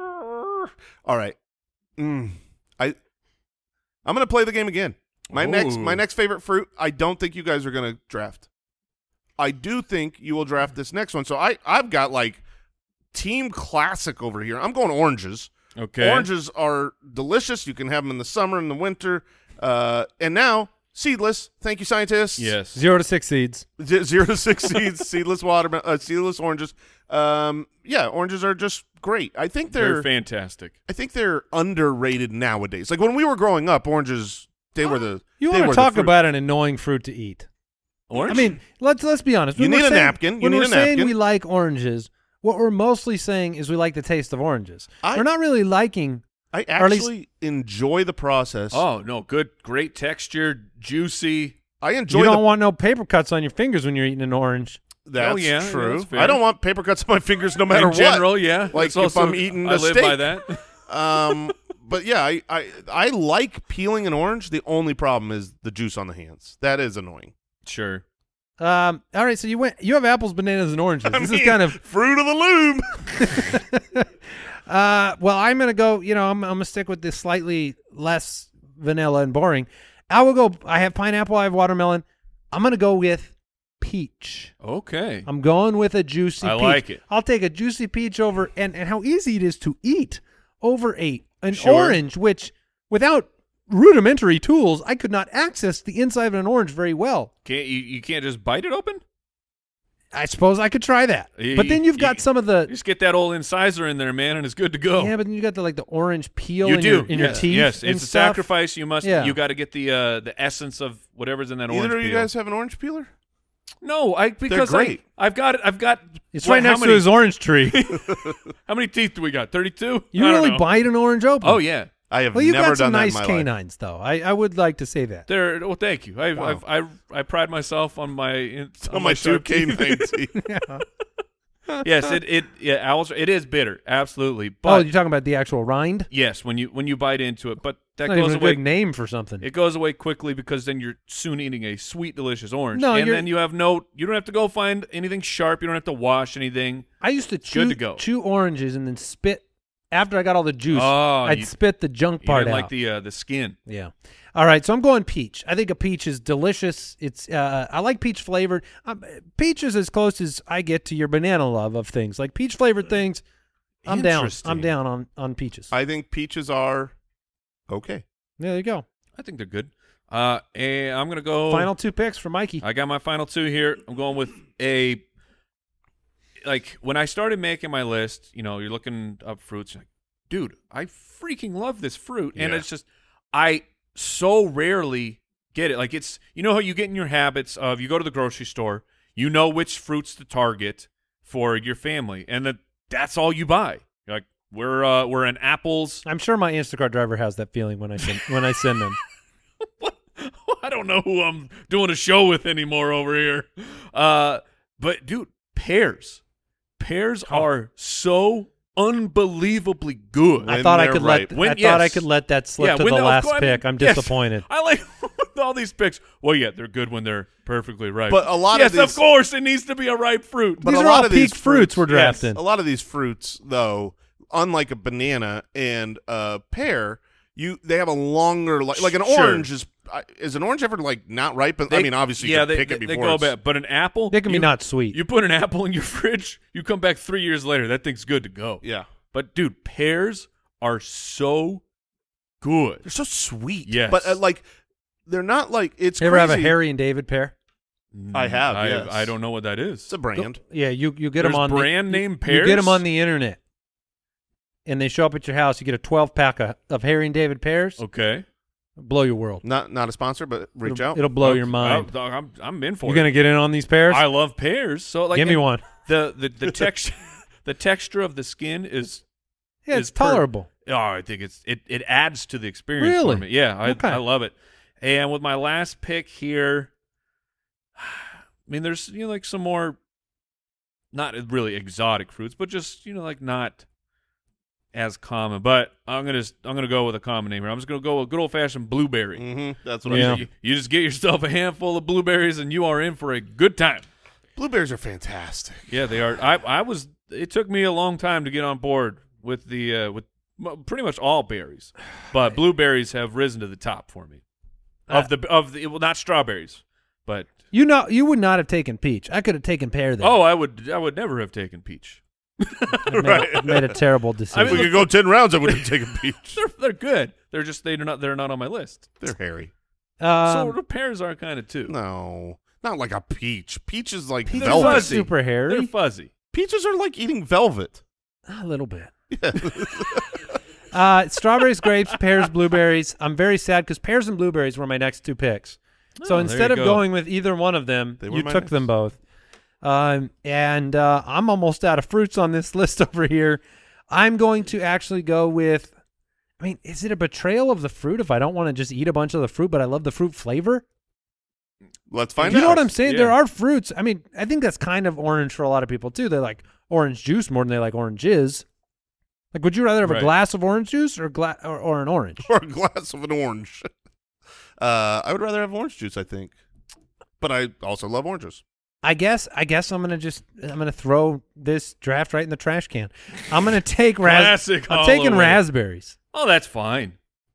S4: All right, mm, I I'm gonna play the game again. My next
S3: Ooh.
S4: my next favorite fruit. I don't think you guys are gonna draft. I do think you will draft this next one. So I I've got like team classic over here. I'm going oranges.
S3: Okay.
S4: Oranges are delicious. You can have them in the summer and the winter. Uh, and now seedless. Thank you, scientists.
S3: Yes.
S2: Zero to six seeds.
S4: Z- zero to six seeds, seedless watermelon, uh, seedless oranges. Um, yeah, oranges are just great. I think
S3: They're
S4: they're,
S3: fantastic.
S4: I think they're underrated nowadays. Like when we were growing up, oranges they were the.
S2: You
S4: they
S2: want
S4: were
S2: to
S4: the
S2: talk
S4: fruit.
S2: about an annoying fruit to eat?
S3: Orange.
S2: I mean, let's let's be honest.
S4: You
S2: When
S4: need
S2: we're
S4: a
S2: saying-
S4: napkin. You
S2: when
S4: need
S2: we're
S4: a
S2: saying
S4: napkin.
S2: we like oranges, what we're mostly saying is we like the taste of oranges.
S4: I-
S2: we're not really liking.
S4: I
S2: or at least-
S4: actually enjoy the process.
S3: oh no, good, great texture, juicy.
S4: I enjoy
S2: You don't
S4: the.
S2: want no paper cuts on your fingers when you're eating an orange.
S4: That's
S3: Oh, yeah, yeah,
S4: true.
S3: that's fair.
S4: I don't want paper cuts on my fingers no matter
S3: in general, yeah.
S4: Like
S3: That's
S4: if
S3: also,
S4: I'm eating
S3: I
S4: a
S3: live by
S4: steak.
S3: that.
S4: what. Um, but yeah, I, I I like peeling an orange. The only problem is the juice on the hands. That is annoying.
S3: Sure.
S2: Um, all right, so you went. You have apples, bananas, and oranges.
S4: I
S2: this
S4: mean,
S2: is kind of.
S4: fruit of the loom.
S2: Uh, well, I'm gonna go. You know, I'm, I'm gonna stick with this slightly less vanilla and boring. I will go. I have pineapple. I have watermelon. I'm gonna go with peach.
S3: Okay.
S2: I'm going with a juicy
S3: I
S2: peach.
S3: like it.
S2: I'll take a juicy peach over and, and how easy it is to eat over a an
S3: Sure.
S2: orange, which without rudimentary tools, I could not access the inside of an orange very well.
S3: Can't you? You can't just bite it open.
S2: I suppose I could try that.
S3: You-
S2: But then you've got
S3: you-
S2: some of
S3: You
S2: the
S3: just get that old incisor in there, man, and it's good to go.
S2: yeah, but then you got the like the orange peel
S3: you
S2: in,
S3: do
S2: your, in your
S3: yes.
S2: teeth.
S3: Yes,
S2: and
S3: it's a
S2: stuff.
S3: sacrifice. You must.
S2: Yeah.
S3: You got to get the uh, the essence of whatever's in that orange.
S4: Either of you
S3: peel.
S4: guys have an orange peeler?
S3: No, I because
S4: great.
S3: I, I've got it. I've got.
S2: It's
S3: what,
S2: right
S3: how
S2: next
S3: many,
S2: to his orange tree.
S3: How many teeth do we got? Thirty-two.
S2: You really bite an orange open?
S3: Oh yeah,
S4: I have
S2: Well, you've
S4: never
S2: got some
S4: done
S2: nice
S4: that in my life.
S2: canines, though. I, I would like to say that.
S3: they're. Well, thank you. I
S4: Wow.
S3: I've, I I I pride myself on my in,
S4: On my two
S3: sharp teeth.
S4: canine teeth.
S3: Yes, it it yeah, owls. It is bitter, absolutely.
S2: Oh,
S3: But
S2: you're talking about the actual rind?
S3: yes, when you when you bite into it, but that
S2: Not
S3: goes
S2: even a
S3: away.
S2: good name for something.
S3: It goes away quickly because then you're soon eating a sweet, delicious orange.
S2: No,
S3: and
S2: you're-
S3: then you have no. You don't have to go find anything sharp. You don't have to wash anything.
S2: I used to
S3: good
S2: chew,
S3: to go.
S2: chew oranges and then spit. After I got all the juice,
S3: Oh,
S2: I'd
S3: you-
S2: spit the junk
S3: You
S2: part
S3: didn't
S2: out.
S3: like the uh, the skin.
S2: Yeah. All right, so I'm going peach. I think a peach is delicious. It's uh, I like peach flavored. Um, peach is as close as I get to your banana love of things. Like peach flavored things, I'm down. I'm
S3: Interesting.
S2: down on, on peaches.
S4: I think peaches are okay.
S2: there you go.
S3: I think they're good. Uh, and I'm gonna go.
S2: Final two picks for Mikey.
S3: I got my final two here. I'm going with a. Like when I started making my list, you know, you're looking up fruits. You're like, dude, I freaking love this fruit, and
S4: Yeah.
S3: it's just I so rarely get it. Like it's you know how you get in your habits of you go to the grocery store, you know which fruits to target for your family, and that that's all you buy. You're like we're uh, we're in apples.
S2: I'm sure my Instacart driver has that feeling when I send when I send them.
S3: I don't know who I'm doing a show with anymore over here. Uh, but dude, pears. Pears are so unbelievably good.
S2: I
S4: When
S2: thought I
S4: they're
S2: could
S4: ripe.
S2: let
S3: When-
S2: I thought I
S3: yes.
S2: could let that slip
S3: Yeah,
S2: to
S3: when
S2: the
S3: they-
S2: last
S3: I mean,
S2: pick. I'm
S3: yes.
S2: disappointed.
S3: I like all these picks. Well, yeah, they're good when they're perfectly ripe.
S4: But a lot
S3: yes,
S4: of these,
S3: of course, it needs to be a ripe fruit.
S4: But
S2: These
S4: a
S2: are
S4: lot
S2: all
S4: of these
S2: peak fruits we're
S3: yes.
S2: drafting.
S4: a lot of these fruits, though, unlike a banana and a pear, you they have a longer li- like an
S3: Sure.
S4: orange is uh, is an orange ever like not ripe? But I
S3: They-
S4: mean, obviously,
S3: yeah,
S4: you can
S3: they,
S4: pick
S3: they,
S4: it
S3: they
S4: before.
S3: go
S4: it's-
S3: bad. But an apple,
S2: They can be
S3: you,
S2: not sweet.
S3: You put an apple in your fridge, you come back three years later, that thing's good to go.
S4: Yeah,
S3: But dude, pears are so good.
S4: they're so sweet.
S3: Yes.
S4: but uh, like they're not like it's.
S2: You ever have a
S4: crazy.
S2: Harry and David pear?
S4: I have,
S3: I,
S4: yes.
S3: I don't know what that is.
S4: It's a brand.
S2: Yeah, you you get
S3: There's
S2: them on
S3: brand
S2: the,
S3: name
S2: you,
S3: pears?
S2: You get them on the internet, and they show up at your house. You get a twelve pack of, of Harry and David pears.
S3: Okay.
S2: Blow your world.
S4: Not not a sponsor, but reach
S2: it'll,
S4: out.
S2: It'll blow
S3: Okay.
S2: your mind.
S3: I, I'm, I'm in for
S2: You're
S3: it.
S2: gonna get in on these pears?
S3: I love pears. So like,
S2: Give me
S3: and
S2: one.
S3: The the the texture the texture of the skin is
S2: Yeah,
S3: is
S2: it's
S3: per-
S2: tolerable.
S3: Oh, I think it's it it adds to the experience
S2: Really?
S3: for me. Yeah, I
S2: Okay.
S3: I love it. And with my last pick here, I mean, there's you know like some more, not really exotic fruits, but just you know like not as common. But I'm gonna I'm gonna go with a common name here. I'm just gonna go with good old fashioned blueberry.
S4: Mm-hmm. That's what
S2: Yeah.
S4: I
S3: You,
S4: think.
S3: you just get yourself a handful of blueberries and you are in for a good time.
S4: Blueberries are fantastic.
S3: Yeah, they are. I I was. It took me a long time to get on board with the uh, with m- pretty much all berries, but blueberries have risen to the top for me. Of the of the well, not strawberries, but
S2: You know, you would not have taken peach. I could have taken pear there.
S3: oh, I would I would never have taken peach.
S2: I made, I made a terrible decision.
S4: If we could go ten rounds, I would have taken peach.
S3: They're they're good. They're just they're not they're not on my list.
S4: They're hairy.
S2: um,
S3: so the pears are kind of too.
S4: No, not like a peach. Peach is like
S2: peach is
S4: velvet.
S2: not
S3: fuzzy.
S2: super hairy.
S3: They're fuzzy.
S4: Peaches are like eating velvet.
S2: A little bit. uh, strawberries, grapes, pears, blueberries. I'm very sad because pears and blueberries were my next two picks. So
S3: Oh, there
S2: instead
S3: you
S2: of
S3: go.
S2: going with either one of them,
S4: They were
S2: you
S4: my
S2: took
S4: next.
S2: them both. Um, and uh, I'm almost out of fruits on this list over here. I'm going to actually go with, I mean, is it a betrayal of the fruit if I don't want to just eat a bunch of the fruit, but I love the fruit flavor?
S4: Let's find
S2: You
S4: out.
S2: know what I'm saying?
S3: Yeah.
S2: There are fruits. I mean, I think that's kind of orange for a lot of people too. They like orange juice more than they like oranges. Like, would you rather have
S3: Right.
S2: a glass of orange juice or gla- or, or an orange?
S4: Or a glass of an orange. Uh, I would rather have orange juice, I think. But I also love oranges.
S2: I guess. I guess I'm gonna just I'm gonna throw this draft right in the trash can. I'm gonna take ras-
S3: Classic
S2: I'm taking
S3: Holloway.
S2: raspberries.
S3: Oh, that's fine.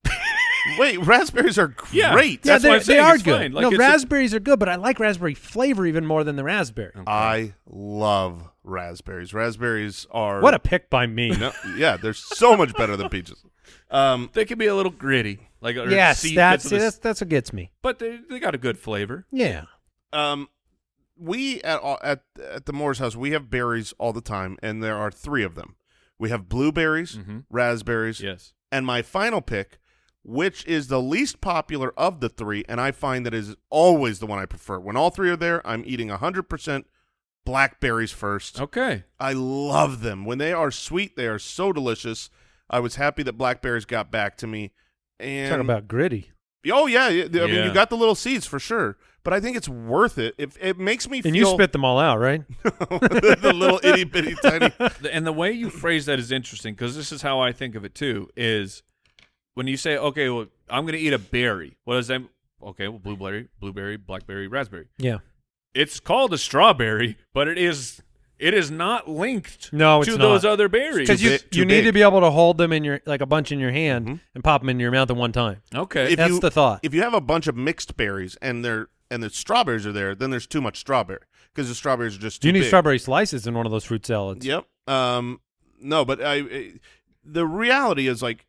S4: Wait, raspberries are great.
S3: Yeah.
S2: Yeah,
S3: That's
S2: they
S3: what I'm
S2: they
S3: saying.
S2: are
S3: It's
S2: good.
S3: fine. Like,
S2: no,
S3: it's a-
S2: raspberries are good, but I like raspberry flavor even more than the raspberry.
S4: I love raspberries. Raspberries are
S2: What a pick by me.
S4: no, yeah, they're so much better than peaches. Um,
S3: They can be a little gritty, like or
S2: yes,
S3: seed
S2: that's
S3: gets to the-
S2: that's that's what gets me.
S3: but they they got a good flavor.
S2: Yeah.
S4: um, we at all- at at the Moore's house we have berries all the time, and there are three of them. We have blueberries,
S3: Mhm.
S4: raspberries,
S3: Yes.
S4: and my final pick, which is the least popular of the three, and I find that is always the one I prefer. When all three are there, I'm eating one hundred percent blackberries first.
S3: Okay.
S4: I love them. When they are sweet, they are so delicious. I was happy that blackberries got back to me. And
S2: Talk about gritty.
S4: oh yeah, yeah, I mean
S3: Yeah.
S4: you got the little seeds for sure, but I think it's worth it. If it makes me
S2: And
S4: feel
S2: you spit them all out, right?
S4: the little itty bitty tiny.
S3: The- And the way you phrase that is interesting because this is how I think of it too. Is when you say, "Okay, well, I'm going to eat a berry." What does that? Okay, well, blueberry, blueberry, blackberry, raspberry.
S2: Yeah.
S3: It's called a strawberry, but it is it is not linked
S2: No, it's
S3: to
S2: not.
S3: those other berries.
S2: Because you,
S4: big- too
S2: you need
S4: big.
S2: to be able to hold them in your like a bunch in your hand
S4: Mhm.
S2: and pop them into your mouth at one time.
S3: Okay.
S4: If
S2: That's
S4: you-
S2: the thought.
S4: If you have a bunch of mixed berries and they're and the strawberries are there, then there's too much strawberry because the strawberries are just too
S2: you need
S4: big.
S2: strawberry slices in one of those fruit salads.
S4: Yep. Um. No, but I, I. The reality is like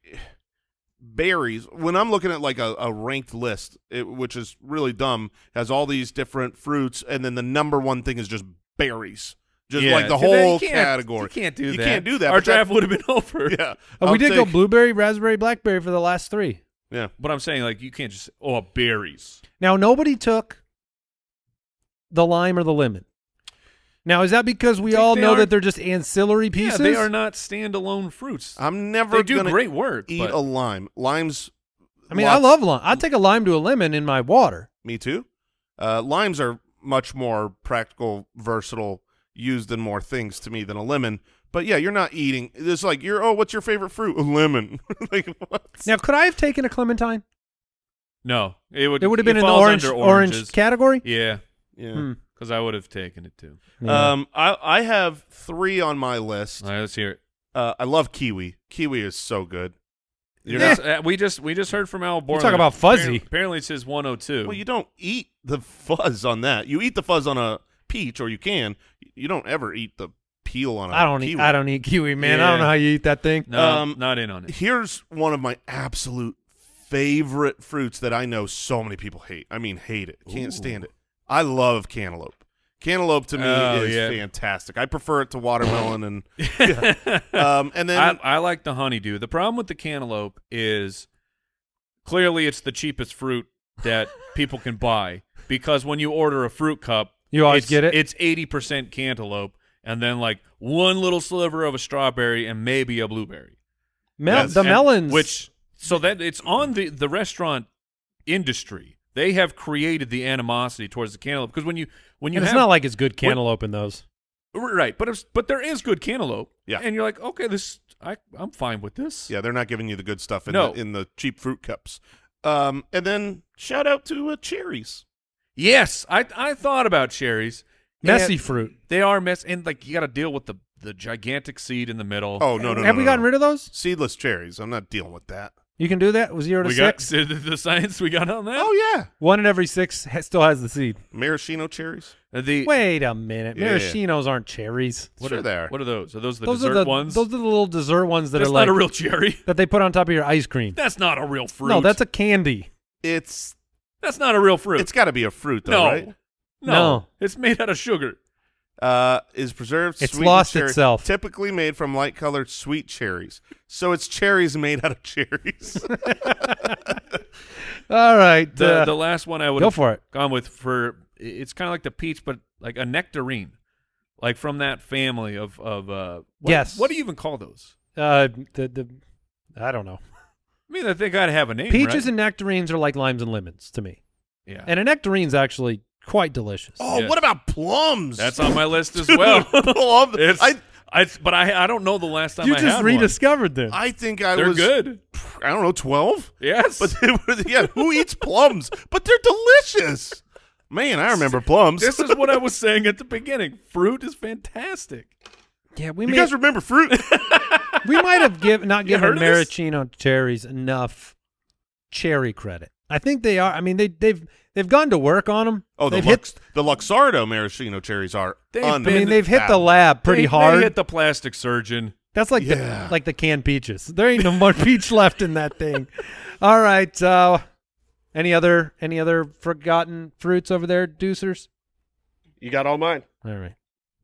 S4: berries. When I'm looking at like a, a ranked list, it, which is really dumb, has all these different fruits, and then the number one thing is just berries, just
S3: Yeah,
S4: like the
S3: see, that- you
S4: whole
S3: can't-
S4: category.
S3: You can't do
S4: You
S3: that.
S4: can't do that,
S3: Our
S4: but that-
S3: draft would have been over.
S4: Yeah.
S2: Oh, we
S4: I'll
S2: did go
S4: take-
S2: blueberry, raspberry, blackberry for the last three.
S4: Yeah.
S3: But I'm saying like you can't just oh berries.
S2: Now, nobody took the lime or the lemon. Now, is that because we
S3: think
S2: all
S3: they
S2: know
S3: are-
S2: that they're just ancillary pieces?
S3: Yeah, they are not standalone fruits.
S4: I'm never
S3: They do
S4: gonna
S3: great work.
S4: eat
S3: but
S4: a lime. Limes.
S2: I mean, I
S4: lots-
S2: love lime. I'd take a lime to a lemon in my water.
S4: Me too. Uh, limes are much more practical, versatile, used in more things to me than a lemon. But yeah, you're not eating. It's like you're. Oh, what's your favorite fruit? A lemon. Like what?
S2: Now, could I have taken a clementine?
S3: No, it would.
S2: It would have been in the
S3: falls
S2: orange
S3: under
S2: orange
S3: oranges.
S2: category.
S3: Yeah,
S4: Yeah.
S2: Hmm.
S3: because I would have taken it too.
S2: Yeah.
S4: Um, I I have three on my list.
S3: All right, let's hear it.
S4: Uh, I love kiwi. Kiwi is so good.
S3: You're
S2: Eh.
S3: not- uh, we just we just heard from Al Borland.
S2: talk about fuzzy.
S3: Apparently, apparently it says one oh two.
S4: Well, you don't eat the fuzz on that. You eat the fuzz on a peach, or you can. You don't ever eat the peel on a
S2: I don't
S4: kiwi.
S2: eat. I don't eat kiwi, man. I
S3: Yeah.
S2: don't know how you eat that thing.
S3: no,
S4: um,
S3: not in on it.
S4: Here's one of my absolute favorite fruits that I know so many people hate. I mean, hate it. Can't stand it. I love cantaloupe. Cantaloupe to me
S3: Oh,
S4: is
S3: yeah.
S4: fantastic. I prefer it to watermelon and yeah. um and then
S3: I, I like the honeydew. The problem with the cantaloupe is clearly it's the cheapest fruit that people can buy because when you order a fruit cup,
S2: You always
S3: it's,
S2: get it?
S3: It's eighty percent cantaloupe and then like one little sliver of a strawberry and maybe a blueberry.
S2: Mel-
S4: Yes.
S2: the
S3: And-
S2: melons,
S3: which so that it's on the the restaurant industry. They have created the animosity towards the cantaloupe because when you when you
S2: and it's
S3: have
S2: not like it's good cantaloupe in those.
S3: right, but it's, but there is good cantaloupe.
S4: Yeah.
S3: and you're like, okay, this I I'm fine with this.
S4: yeah, they're not giving you the good stuff in
S3: No.
S4: the in the cheap fruit cups. Um and then shout out to uh, cherries.
S3: Yes, I I thought about cherries.
S2: Messy
S3: And
S2: fruit.
S3: They are mess, and like you got to deal with the the gigantic seed in the middle.
S4: Oh no no no.
S2: Have
S4: no,
S2: we
S4: no,
S2: gotten
S4: no.
S2: rid of those?
S4: Seedless cherries. I'm not dealing with that.
S2: You can do that. Was zero to
S3: we got
S2: six.
S3: the, the science we got on that.
S4: Oh yeah,
S2: One in every six ha- still has the seed.
S4: maraschino cherries.
S3: Uh, the
S2: Wait a minute.
S4: Yeah, yeah.
S2: Maraschinos aren't cherries.
S3: what
S4: sure
S3: are
S4: they are.
S3: What are those? Are those the
S2: those
S3: dessert
S2: are the
S3: ones?
S2: those are the little dessert ones that
S3: that's
S2: are
S3: not
S2: like
S3: a real cherry.
S2: that they put on top of your ice cream.
S3: That's not a real fruit.
S2: No, that's a candy.
S4: It's
S3: that's not a real fruit.
S4: it's got to be a fruit though,
S3: no,
S4: right?
S3: no,
S2: No.
S3: it's made out of sugar.
S4: Uh, is preserved.
S2: It's
S4: sweetened
S2: lost
S4: cherry,
S2: itself.
S4: Typically made from light-colored sweet cherries. So it's cherries made out of cherries.
S2: All right.
S3: The
S2: uh,
S3: the last one I would
S2: go
S3: have
S2: for it.
S3: gone with for it's kind of like the peach, but like a nectarine, like from that family of of uh. What,
S2: Yes.
S3: What do you even call those?
S2: Uh, the the I don't know.
S3: I mean, I think I'd have a name.
S2: Peaches
S3: right?
S2: and nectarines are like limes and lemons to me,
S3: yeah,
S2: and a nectarine's actually quite delicious.
S4: Oh,
S3: Yeah.
S4: what about plums?
S3: that's on my list as well.
S4: Plum-
S3: It's,
S4: I
S3: I, but I I don't know the last time
S2: you
S3: I
S2: just
S3: had
S2: rediscovered them.
S4: I think I
S3: one. They're
S4: was
S3: good.
S4: I don't know, twelve.
S3: Yes,
S4: But they were, yeah, who eats plums? But they're delicious. Man, I remember plums.
S3: this is what I was saying at the beginning. Fruit is fantastic.
S2: yeah, we
S4: you
S2: may,
S4: guys remember fruit?
S2: we might have give, not
S3: You
S2: given
S3: heard of this?
S2: maraschino cherries enough cherry credit. I think they are. I mean, they they've they've gone to work on them.
S4: Oh, the
S2: they've
S4: Lux,
S2: hit.
S4: the Luxardo maraschino cherries are.
S3: They've
S4: un-
S2: I mean, they've hit the
S4: fabulous.
S2: lab pretty
S3: They-
S2: hard.
S3: They hit the plastic surgeon.
S2: That's like
S4: Yeah.
S2: the like the canned peaches. There ain't no more peach left in that thing. All right. Uh, any other any other forgotten fruits over there, Deucers?
S5: You got all mine.
S2: All right.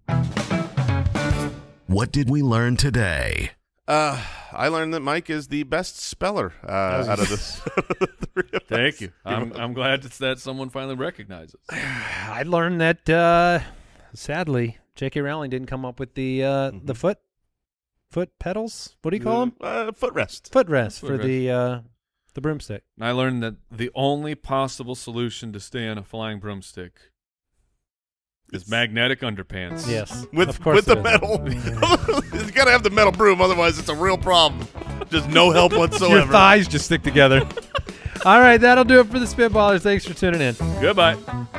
S1: What did we learn today?
S4: Uh, I learned that Mike is the best speller uh, out of this. three of
S3: Thank
S4: us.
S3: you. I'm I'm glad it's that someone finally recognizes.
S2: I learned that uh, sadly, J K. Rowling didn't come up with the uh, the foot foot pedals. What do you call them?
S4: Uh, footrest.
S2: Footrest for
S3: Footrest.
S2: the uh, the broomstick.
S3: And I learned that the only possible solution to stay on a flying broomstick is magnetic underpants.
S2: Yes,
S4: With
S2: of course
S4: with the
S2: it is.
S4: metal. You gotta have the metal broom, otherwise it's a real problem. Just no help whatsoever.
S2: Your thighs just stick together. All right, that'll do it for the Spitballers. Thanks for tuning in.
S3: Goodbye.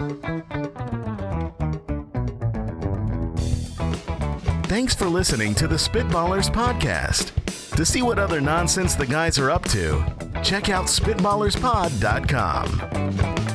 S1: Thanks for listening to the Spitballers Podcast. To see what other nonsense the guys are up to, check out spitballerspod dot com.